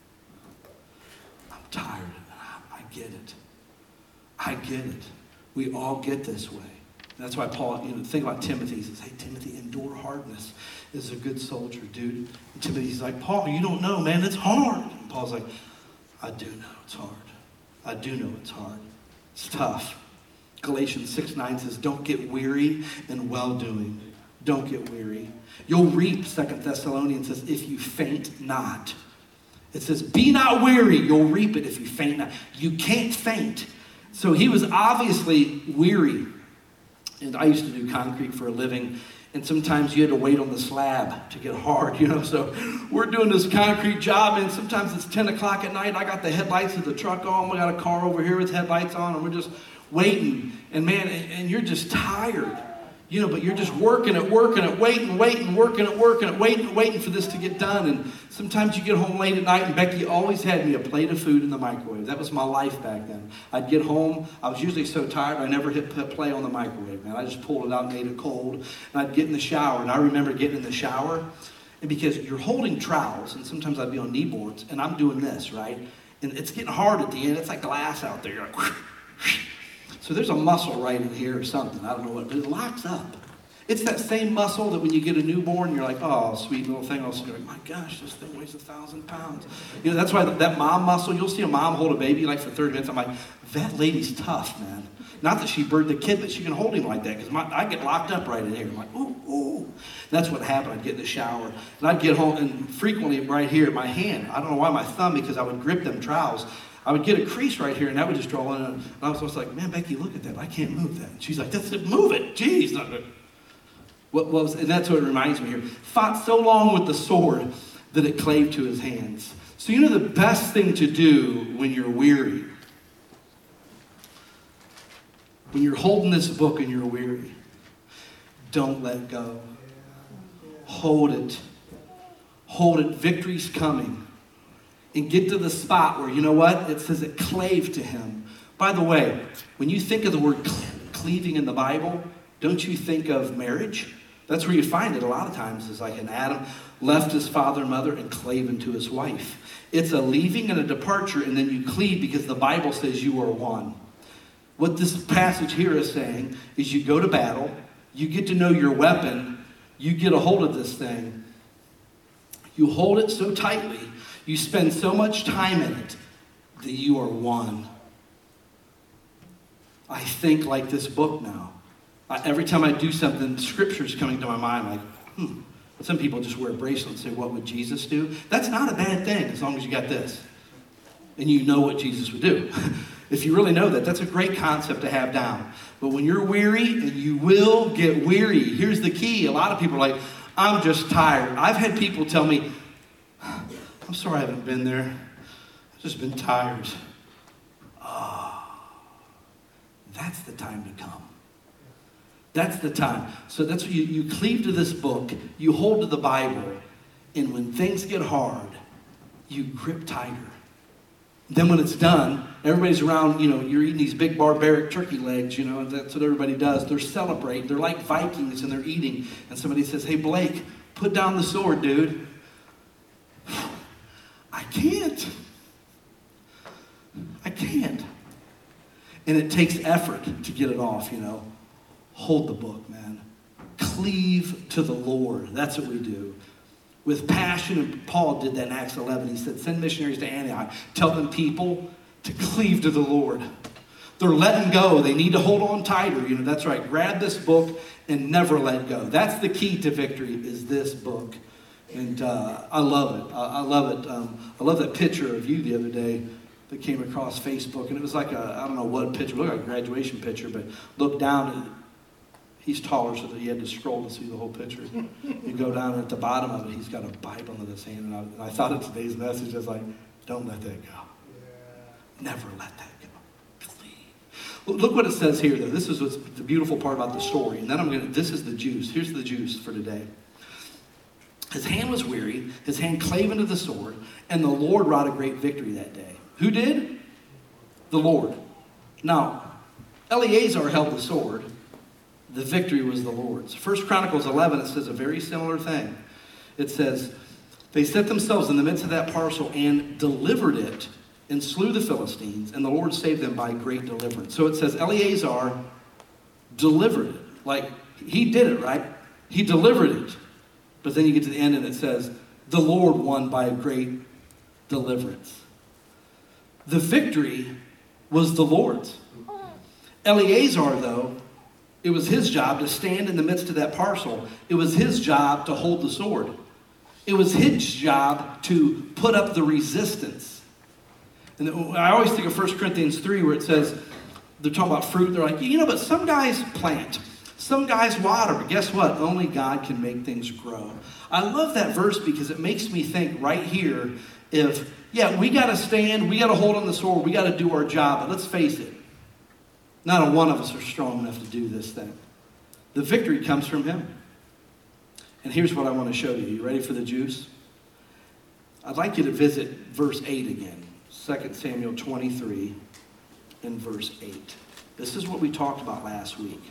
I'm tired." I get it. I get it. We all get this way. That's why Paul, think about Timothy. He says, "Hey, Timothy, endure hardness as a good soldier, dude." And Timothy's like, "Paul, you don't know, man. It's hard." And Paul's like, "I do know it's hard. I do know it's hard. It's tough." Galatians 6:9 says, "Don't get weary in well-doing." Don't get weary. You'll reap, 2 Thessalonians says, "if you faint not." It says, "Be not weary." You'll reap it if you faint not. You can't faint. So he was obviously weary. And I used to do concrete for a living. And sometimes you had to wait on the slab to get hard, So we're doing this concrete job, and sometimes it's 10 o'clock at night. I got the headlights of the truck on. We got a car over here with headlights on, and we're just waiting. And man, and you're just tired, but you're just working it, waiting, waiting for this to get done. And sometimes you get home late at night, and Becky always had me a plate of food in the microwave. That was my life back then. I'd get home. I was usually so tired, I never hit play on the microwave, man. I just pulled it out and made it cold. And I'd get in the shower, and I remember getting in the shower, and because you're holding trowels, and sometimes I'd be on knee boards, and I'm doing this, right? And it's getting hard at the end. It's like glass out there. You're like, so there's a muscle right in here or something. I don't know what, but it locks up. It's that same muscle that when you get a newborn, you're like, oh, sweet little thing. Also, you're like, my gosh, this thing weighs 1,000 pounds. That's why that mom muscle, you'll see a mom hold a baby like for 30 minutes. I'm like, that lady's tough, man. Not that she birthed the kid, but she can hold him like that. Because I get locked up right in here. I'm like, ooh, ooh. That's what happened. I'd get in the shower. And I'd get home, and frequently right here, my hand, I don't know why, my thumb, because I would grip them trowels. I would get a crease right here, and that would just draw in. And I was just like, man, Becky, look at that. I can't move that. And she's like, that's it. Move it. Jeez. And that's what it reminds me here. Fought so long with the sword that it clave to his hands. So the best thing to do when you're weary, when you're holding this book and you're weary, don't let go. Hold it. Hold it. Victory's coming. And get to the spot where, it says it clave to him. By the way, when you think of the word cleaving in the Bible, don't you think of marriage? That's where you find it a lot of times. It's like an Adam left his father and mother and clave into his wife. It's a leaving and a departure, and then you cleave because the Bible says you are one. What this passage here is saying is you go to battle, you get to know your weapon, you get a hold of this thing, you hold it so tightly, you spend so much time in it that you are one. I think like this book now. Every time I do something, scripture's coming to my mind like, Some people just wear a bracelet and say, what would Jesus do? That's not a bad thing as long as you got this. And you know what Jesus would do. If you really know that, that's a great concept to have down. But when you're weary, and you will get weary, here's the key. A lot of people are like, I'm just tired. I've had people tell me, I'm sorry I haven't been there. I've just been tired. That's the time to come. That's the time. So that's what you cleave to this book, you hold to the Bible, and when things get hard, you grip tighter. Then when it's done, everybody's around, you're eating these big barbaric turkey legs, and that's what everybody does. They're celebrating. They're like Vikings and they're eating. And somebody says, hey, Blake, put down the sword, dude. I can't. And it takes effort to get it off, Hold the book, man. Cleave to the Lord. That's what we do. With passion, and Paul did that in Acts 11. He said, send missionaries to Antioch. Tell them people to cleave to the Lord. They're letting go. They need to hold on tighter. That's right. Grab this book and never let go. That's the key to victory, is this book. And I love it. I love it. I love that picture of you the other day that came across Facebook. And it was like I don't know what picture. It looked like a graduation picture, but look down and he's taller so that he had to scroll to see the whole picture. You go down and at the bottom of it, he's got a Bible in his hand. And I thought of today's message as like, don't let that go. Never let that go. Please. Look what it says here, though. This is what's the beautiful part about the story. And then this is the juice. Here's the juice for today. His hand was weary, his hand clave into the sword, and the Lord wrought a great victory that day. Who did? The Lord. Now, Eleazar held the sword. The victory was the Lord's. 1 Chronicles 11, it says a very similar thing. It says, they set themselves in the midst of that parcel and delivered it and slew the Philistines, and the Lord saved them by great deliverance. So it says Eleazar delivered it. Like, he did it, right? He delivered it. But then you get to the end and it says, the Lord won by a great deliverance. The victory was the Lord's. Eleazar, though, it was his job to stand in the midst of that parcel. It was his job to hold the sword. It was his job to put up the resistance. And I always think of 1 Corinthians 3 where it says, they're talking about fruit. They're like, but some guys plant. Some guys water, but guess what? Only God can make things grow. I love that verse because it makes me think right here we got to stand, we got to hold on the sword, we got to do our job, but let's face it, not a one of us are strong enough to do this thing. The victory comes from him. And here's what I want to show you. You ready for the juice? I'd like you to visit verse 8 again. 2 Samuel 23 and verse 8. This is what we talked about last week.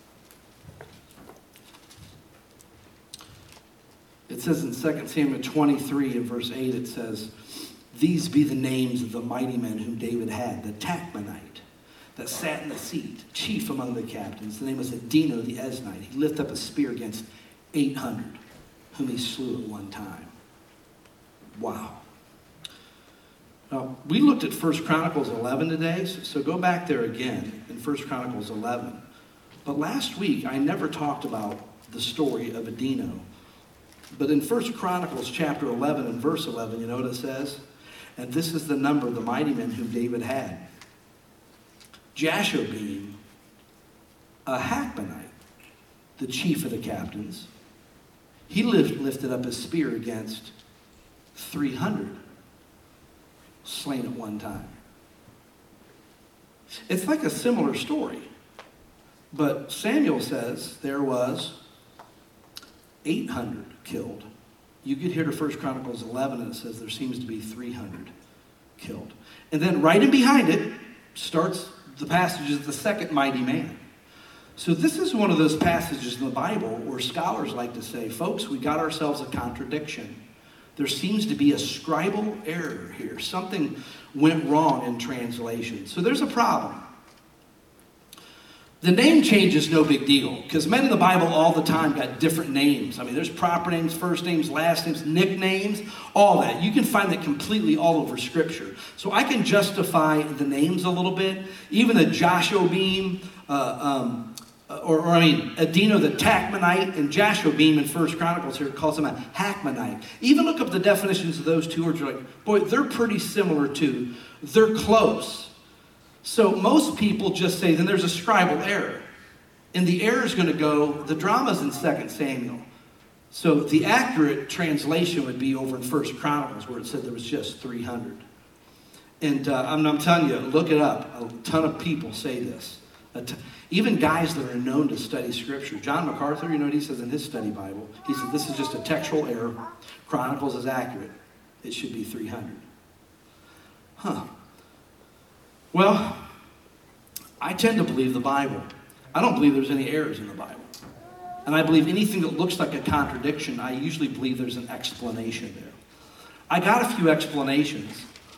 It says in 2 Samuel 23 and verse 8, it says, these be the names of the mighty men whom David had, the Tachmonite, that sat in the seat, chief among the captains. The name was Adino the Eznite. He lifted up a spear against 800, whom he slew at one time. Wow. Now, we looked at 1 Chronicles 11 today, so go back there again in 1 Chronicles 11. But last week, I never talked about the story of Adino. But in 1 Chronicles chapter 11 and verse 11, you know what it says? And this is the number of the mighty men whom David had. Jashobeam, a Hachmonite, the chief of the captains, he lifted up his spear against 300, slain at one time. It's like a similar story. But Samuel says there was 800 killed. You get here to 1 Chronicles 11 and it says there seems to be 300 killed. And then right in behind it starts the passages of the second mighty man. So this is one of those passages in the Bible where scholars like to say, folks, we got ourselves a contradiction. There seems to be a scribal error here. Something went wrong in translation. So there's a problem. The name change is no big deal because men in the Bible all the time got different names. I mean, there's proper names, first names, last names, nicknames, all that. You can find that completely all over Scripture. So I can justify the names a little bit. Even a Jashobeam, Adino the Tachmonite, and Jashobeam in 1 Chronicles here calls him a Hachmonite. Even look up the definitions of those two words. You're like, boy, they're pretty similar too. They're close. So most people just say, then there's a scribal error. And the error is going to go, the drama's in 2 Samuel. So the accurate translation would be over in 1 Chronicles where it said there was just 300. And I'm telling you, look it up. A ton of people say this. Even guys that are known to study Scripture. John MacArthur, you know what he says in his study Bible? He said, this is just a textual error. Chronicles is accurate. It should be 300. Huh. Well, I tend to believe the Bible. I don't believe there's any errors in the Bible. And I believe anything that looks like a contradiction, I usually believe there's an explanation there. I got a few explanations.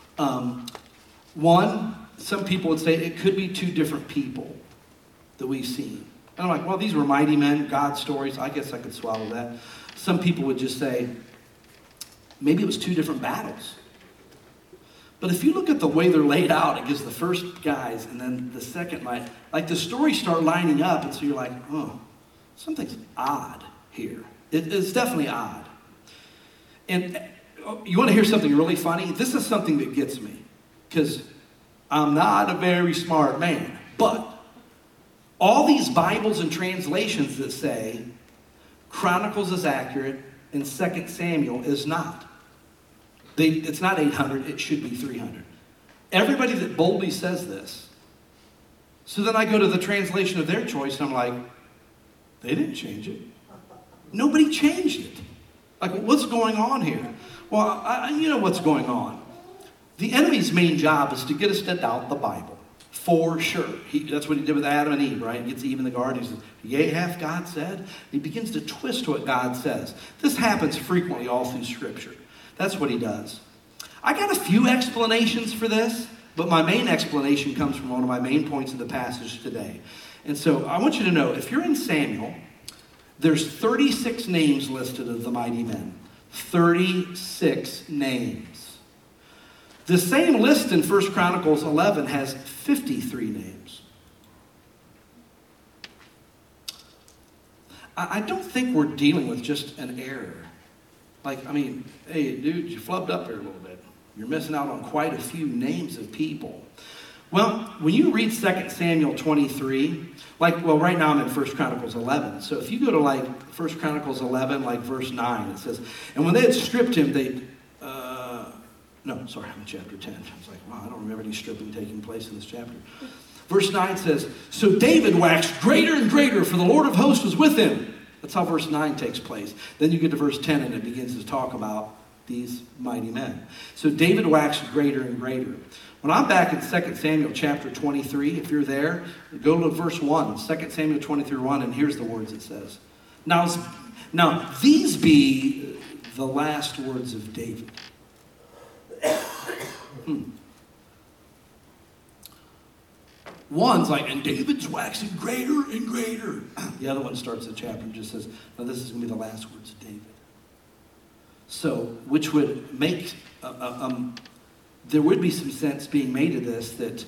One, some people would say it could be two different people that we've seen. And I'm like, well, these were mighty men, God stories. I guess I could swallow that. Some people would just say, maybe it was two different battles. But if you look at the way they're laid out, it gives the first guys and then the second, like the stories start lining up, and so you're like, oh, something's odd here. It's definitely odd. And you want to hear something really funny? This is something that gets me, because I'm not a very smart man. But all these Bibles and translations that say Chronicles is accurate and 2 Samuel is not. It's not 800, it should be 300. Everybody that boldly says this. So then I go to the translation of their choice and I'm like, they didn't change it. Nobody changed it. Like, what's going on here? Well, you know what's going on. The enemy's main job is to get us to doubt the Bible. For sure. That's what he did with Adam and Eve, right? He gets Eve in the garden. He says, yea, hath God said? He begins to twist what God says. This happens frequently all through Scripture. That's what he does. I got a few explanations for this, but my main explanation comes from one of my main points of the passage today. And so I want you to know, if you're in Samuel, there's 36 names listed of the mighty men. 36 names. The same list in 1 Chronicles 11 has 53 names. I don't think we're dealing with just an error. Like, I mean, hey, dude, you flubbed up here a little bit. You're missing out on quite a few names of people. Well, when you read 2 Samuel 23, right now I'm in 1 Chronicles 11. So if you go to 1 Chronicles 11, verse 9, it says, and when they had stripped him, I'm in chapter 10. I was like, wow, I don't remember any stripping taking place in this chapter. Verse 9 says, so David waxed greater and greater, for the Lord of hosts was with him. That's how verse 9 takes place. Then you get to verse 10 and it begins to talk about these mighty men. So David waxed greater and greater. When I'm back in 2 Samuel chapter 23, if you're there, go to verse 1, 2 Samuel 23, 1, and here's the words it says. Now these be the last words of David. One's like, and David's waxing greater and greater. The other one starts the chapter and just says, no, this is going to be the last words of David. So, which would make, there would be some sense being made of this, that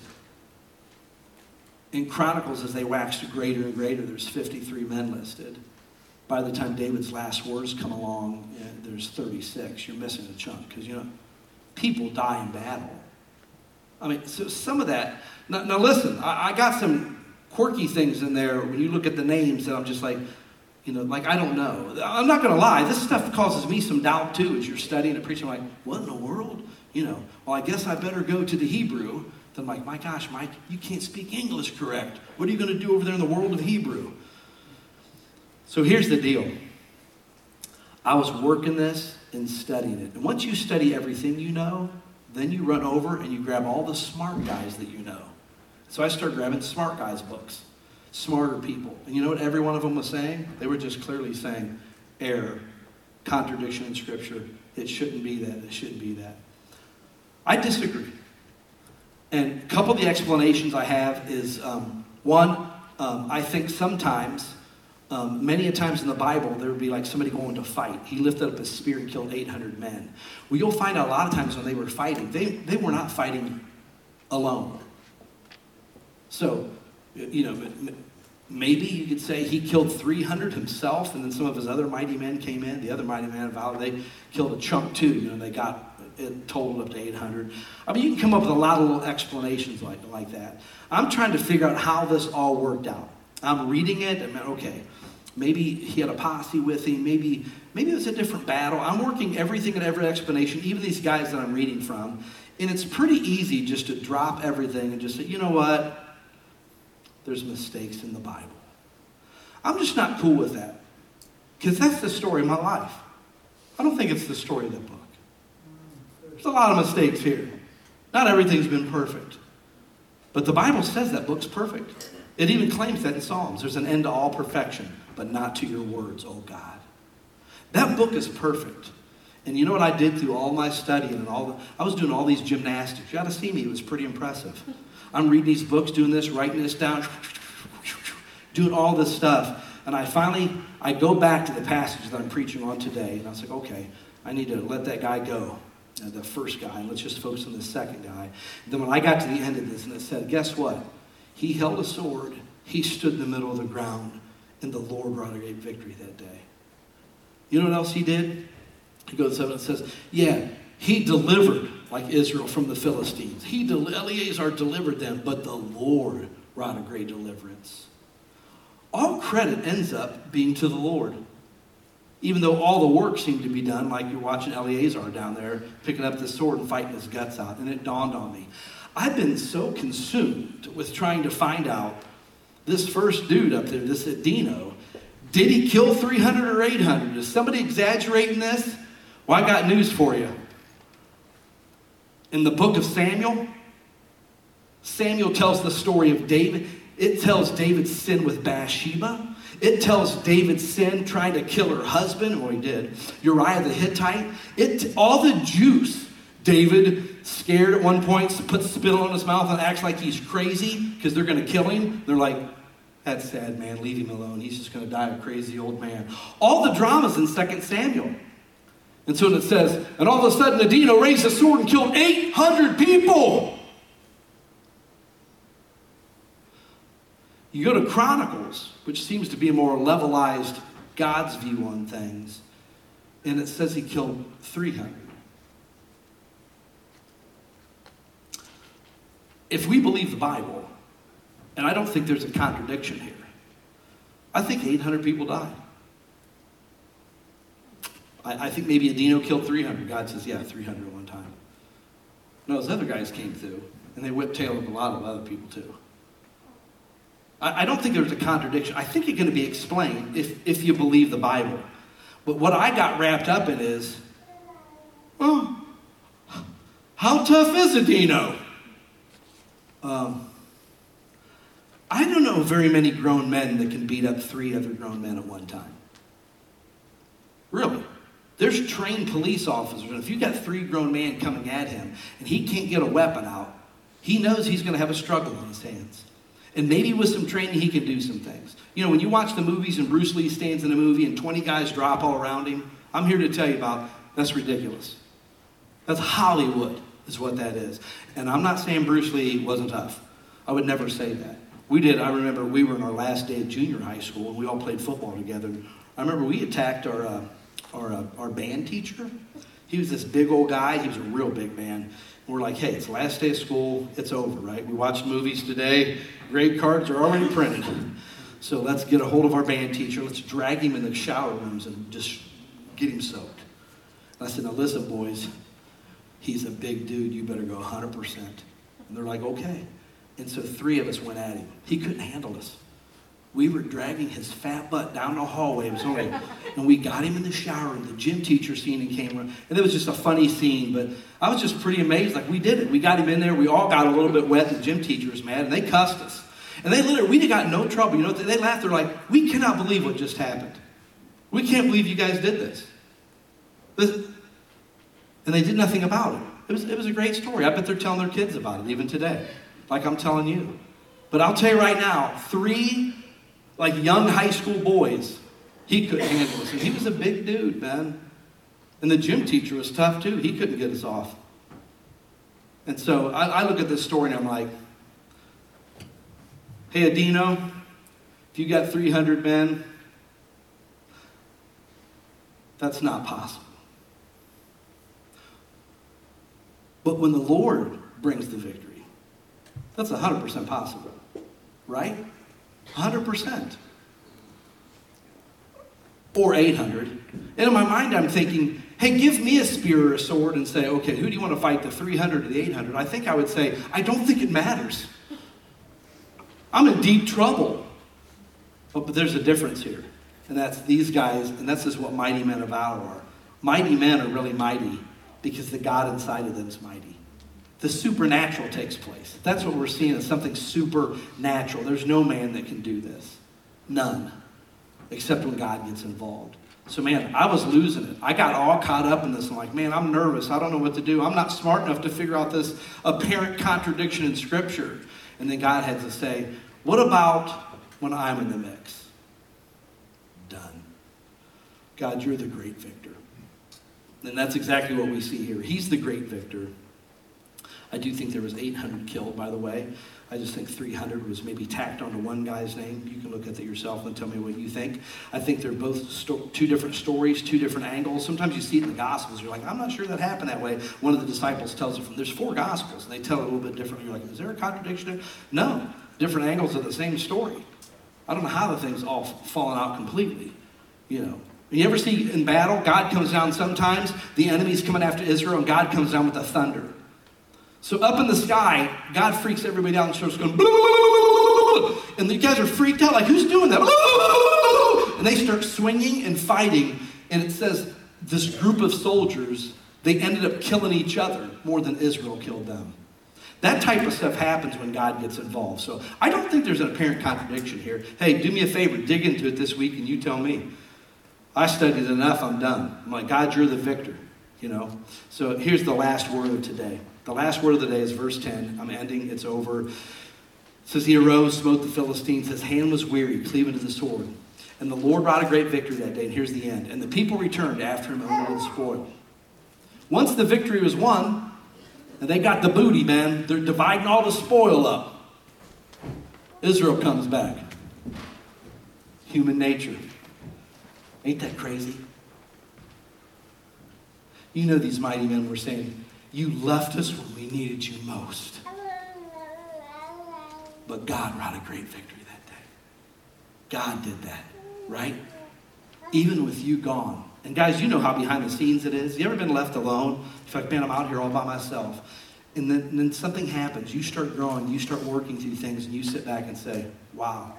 in Chronicles, as they waxed greater and greater, there's 53 men listed. By the time David's last words come along, there's 36. You're missing a chunk, because, people die in battle. I mean, so some of that, now listen, I got some quirky things in there when you look at the names, and I'm just like, I don't know. I'm not going to lie. This stuff causes me some doubt, too, as you're studying and preaching. I'm like, what in the world? Well, I guess I better go to the Hebrew. Then I'm like, my gosh, Mike, you can't speak English correct. What are you going to do over there in the world of Hebrew? So here's the deal. I was working this and studying it. And once you study everything you know, then you run over and you grab all the smart guys that you know. So I started grabbing smart guys' books, smarter people. And you know what every one of them was saying? They were just clearly saying error, contradiction in Scripture. It shouldn't be that. It shouldn't be that. I disagree. And a couple of the explanations I have is, one, I think sometimes, many a times in the Bible, there would be like somebody going to fight. He lifted up his spear and killed 800 men. Well, you'll find out a lot of times when they were fighting, they were not fighting alone. So, maybe you could say he killed 300 himself, and then some of his other mighty men came in. The other mighty men of valor, they killed a chunk too. They got it totaled up to 800. I mean, you can come up with a lot of little explanations like that. I'm trying to figure out how this all worked out. I'm reading it, and okay, maybe he had a posse with him, maybe it was a different battle. I'm working everything in every explanation, even these guys that I'm reading from, and it's pretty easy just to drop everything and just say, you know what? There's mistakes in the Bible. I'm just not cool with that, because that's the story of my life. I don't think it's the story of the book. There's a lot of mistakes here. Not everything's been perfect. But the Bible says that book's perfect. It even claims that in Psalms. There's an end to all perfection, but not to your words, oh God. That book is perfect. And you know what I did through all my studying and I was doing all these gymnastics. You ought to see me. It was pretty impressive. I'm reading these books, doing this, writing this down, doing all this stuff. And I go back to the passage that I'm preaching on today. And I was like, okay, I need to let that guy go. The first guy, and let's just focus on the second guy. And then when I got to the end of this, and it said, guess what? He held a sword, he stood in the middle of the ground, and the Lord brought a great victory that day. You know what else he did? He goes up and says, yeah, he delivered, like Israel, from the Philistines. Eleazar delivered them, but the Lord wrought a great deliverance. All credit ends up being to the Lord. Even though all the work seemed to be done, like you're watching Eleazar down there picking up the sword and fighting his guts out. And it dawned on me. I've been so consumed with trying to find out this first dude up there, this Adino, did he kill 300 or 800? Is somebody exaggerating this? Well, I got news for you. In the book of Samuel, Samuel tells the story of David. It tells David's sin with Bathsheba. It tells David's sin trying to kill her husband, or he did, Uriah the Hittite. All the juice. David, scared at one point, puts spittle on his mouth and acts like he's crazy because they're going to kill him. They're like, that's sad, man. Leave him alone. He's just going to die a crazy old man. All the drama's in 2 Samuel. And so it says, and all of a sudden Adino raised a sword and killed 800 people. You go to Chronicles, which seems to be a more levelized God's view on things, and it says he killed 300. If we believe the Bible, and I don't think there's a contradiction here, I think 800 people died. I think maybe Adino killed 300. God says, yeah, 300 at one time. No, those other guys came through, and they whip-tailed a lot of other people too. I don't think there's a contradiction. I think it's going to be explained if you believe the Bible. But what I got wrapped up in is, well, how tough is Adino? I don't know very many grown men that can beat up 3 other grown men at one time. Really. There's trained police officers, and if you've got 3 grown men coming at him, and he can't get a weapon out, he knows he's going to have a struggle on his hands. And maybe with some training, he can do some things. You know, when you watch the movies and Bruce Lee stands in a movie and 20 guys drop all around him, I'm here to tell you about, that's ridiculous. That's Hollywood is what that is. And I'm not saying Bruce Lee wasn't tough. I would never say that. I remember we were in our last day of junior high school and we all played football together. I remember we attacked our band teacher. He was this big old guy. He was a real big man. And we're like, hey, it's the last day of school. It's over, right? We watched movies today. Grade cards are already printed. So let's get a hold of our band teacher. Let's drag him in the shower rooms and just get him soaked. And I said, now listen, boys. He's a big dude. You better go 100%. And they're like, okay. And so 3 of us went at him. He couldn't handle us. We were dragging his fat butt down the hallway. And we got him in the shower, and the gym teacher seen him came around. And it was just a funny scene, but I was just pretty amazed. Like, we did it. We got him in there. We all got a little bit wet. The gym teacher was mad, and they cussed us. And we got no trouble. You know, they laughed. They're like, we cannot believe what just happened. We can't believe you guys did this. And they did nothing about it. It was a great story. I bet they're telling their kids about it even today, like I'm telling you. But I'll tell you right now, 3 young high school boys, he couldn't handle us. And he was a big dude, man. And the gym teacher was tough too. He couldn't get us off. And so I look at this story and I'm like, hey, Adino, if you got 300 men, that's not possible. But when the Lord brings the victory, that's 100% possible, right? 100%. Or 800. And in my mind, I'm thinking, hey, give me a spear or a sword and say, okay, who do you want to fight, the 300 or the 800? I think I would say, I don't think it matters. I'm in deep trouble. But there's a difference here. And that's these guys, and that's just what mighty men of valor are. Mighty men are really mighty because the God inside of them is mighty. The supernatural takes place. That's what we're seeing as something supernatural. There's no man that can do this. None. Except when God gets involved. So man, I was losing it. I got all caught up in this. I'm like, man, I'm nervous. I don't know what to do. I'm not smart enough to figure out this apparent contradiction in Scripture. And then God had to say, what about when I'm in the mix? Done. God, you're the great victor. And that's exactly what we see here. He's the great victor. I do think there was 800 killed, by the way. I just think 300 was maybe tacked onto one guy's name. You can look at that yourself and tell me what you think. I think they're both 2 different stories, 2 different angles. Sometimes you see it in the Gospels. You're like, I'm not sure that happened that way. One of the disciples tells it there's 4 Gospels, and they tell it a little bit differently. You're like, is there a contradiction there? No. Different angles of the same story. I don't know how the thing's all fallen out completely, you know. You ever see in battle, God comes down sometimes, the enemy's coming after Israel, and God comes down with the thunder. So up in the sky, God freaks everybody out and starts going, blah, blah, blah, blah, and the guys are freaked out, like, who's doing that? Blah, blah, blah, and they start swinging and fighting, and it says this group of soldiers, they ended up killing each other more than Israel killed them. That type of stuff happens when God gets involved. So I don't think there's an apparent contradiction here. Hey, do me a favor, dig into it this week and you tell me. I studied enough, I'm done. I'm like, God, you're the victor, you know. So here's the last word of today. The last word of the day is verse 10. I'm ending, it's over. It says, he arose, smote the Philistines. His hand was weary, cleaving to the sword. And the Lord wrought a great victory that day. And here's the end. And the people returned after him over the spoil. Once the victory was won, and they got the booty, man. They're dividing all the spoil up. Israel comes back. Human nature. Ain't that crazy? You know these mighty men were saying, you left us when we needed you most. But God wrought a great victory that day. God did that, right? Even with you gone. And guys, you know how behind the scenes it is. You ever been left alone? It's like, man, I'm out here all by myself. And then something happens. You start growing. You start working through things. And you sit back and say, wow.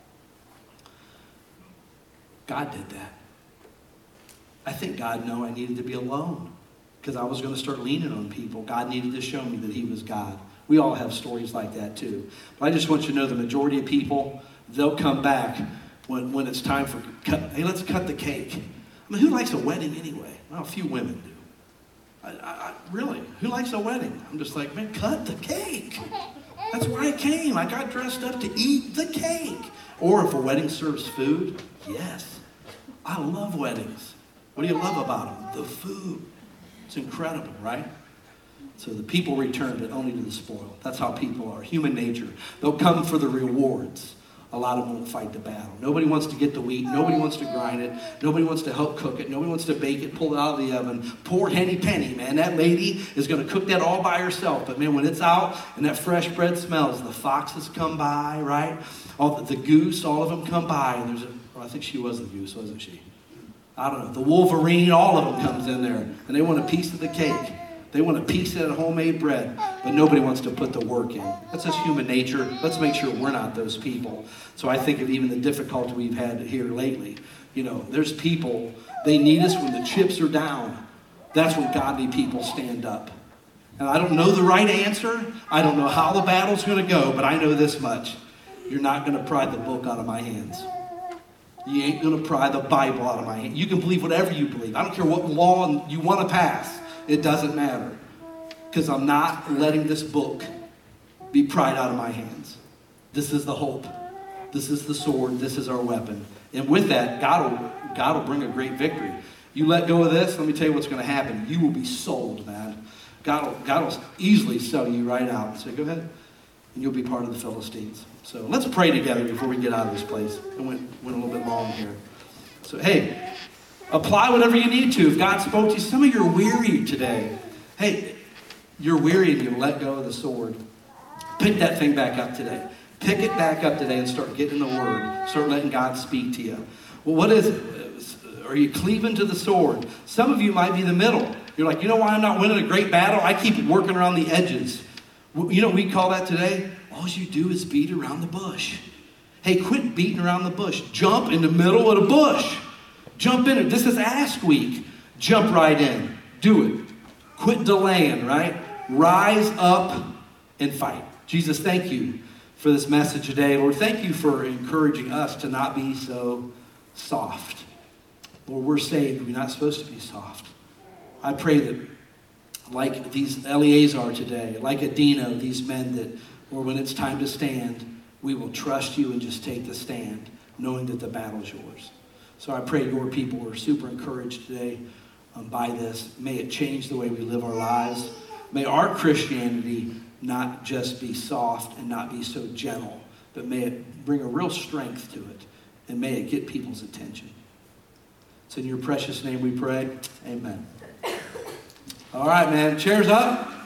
God did that. I think God knew I needed to be alone. Because I was going to start leaning on people. God needed to show me that he was God. We all have stories like that too. But I just want you to know the majority of people, they'll come back when it's time for, hey, let's cut the cake. I mean, who likes a wedding anyway? Well, a few women do. Really, who likes a wedding? I'm just like, man, cut the cake. That's why I came. I got dressed up to eat the cake. Or if a wedding serves food, yes. I love weddings. What do you love about them? The food. It's incredible, right? So the people returned, but only to the spoil. That's how people are. Human nature. They'll come for the rewards. A lot of them won't fight the battle. Nobody wants to get the wheat. Nobody wants to grind it. Nobody wants to help cook it. Nobody wants to bake it, pull it out of the oven. Poor Henny Penny, man. That lady is going to cook that all by herself. But, man, when it's out and that fresh bread smells, the foxes come by, right? All the goose, all of them come by. And I think she was the goose, wasn't she? I don't know. The Wolverine, all of them comes in there. And they want a piece of the cake. They want a piece of that homemade bread, but nobody wants to put the work in. That's just human nature. Let's make sure we're not those people. So I think of even the difficulty we've had here lately. You know, there's people, they need us when the chips are down. That's when godly people stand up. And I don't know the right answer. I don't know how the battle's going to go, but I know this much. You're not going to pry the book out of my hands. You ain't going to pry the Bible out of my hands. You can believe whatever you believe. I don't care what law you want to pass. It doesn't matter, because I'm not letting this book be pried out of my hands. This is the hope. This is the sword. This is our weapon. And with that, God will bring a great victory. You let go of this, let me tell you what's going to happen. You will be sold, man. God will easily sell you right out. So go ahead, and you'll be part of the Philistines. So let's pray together before we get out of this place. It went a little bit long here. So, hey, apply whatever you need to. If God spoke to you, some of you are weary today. Hey, you're weary and you let go of the sword. Pick that thing back up today. Pick it back up today and start getting the word. Start letting God speak to you. Well, what is it? Are you cleaving to the sword? Some of you might be the middle. You're like, you know why I'm not winning a great battle? I keep working around the edges. You know what we call that today? All you do is beat around the bush. Hey, quit beating around the bush. Jump in the middle of the bush. Jump in it. This is Ask Week. Jump right in. Do it. Quit delaying, right? Rise up and fight. Jesus, thank you for this message today. Lord, thank you for encouraging us to not be so soft. Lord, we're saved. We're not supposed to be soft. I pray that like these Eleazar today, like Adino, these men that, Lord, when it's time to stand, we will trust you and just take the stand, knowing that the battle's yours. So I pray your people are super encouraged today by this. May it change the way we live our lives. May our Christianity not just be soft and not be so gentle, but may it bring a real strength to it, and may it get people's attention. It's in your precious name we pray. Amen. All right, man. Chairs up.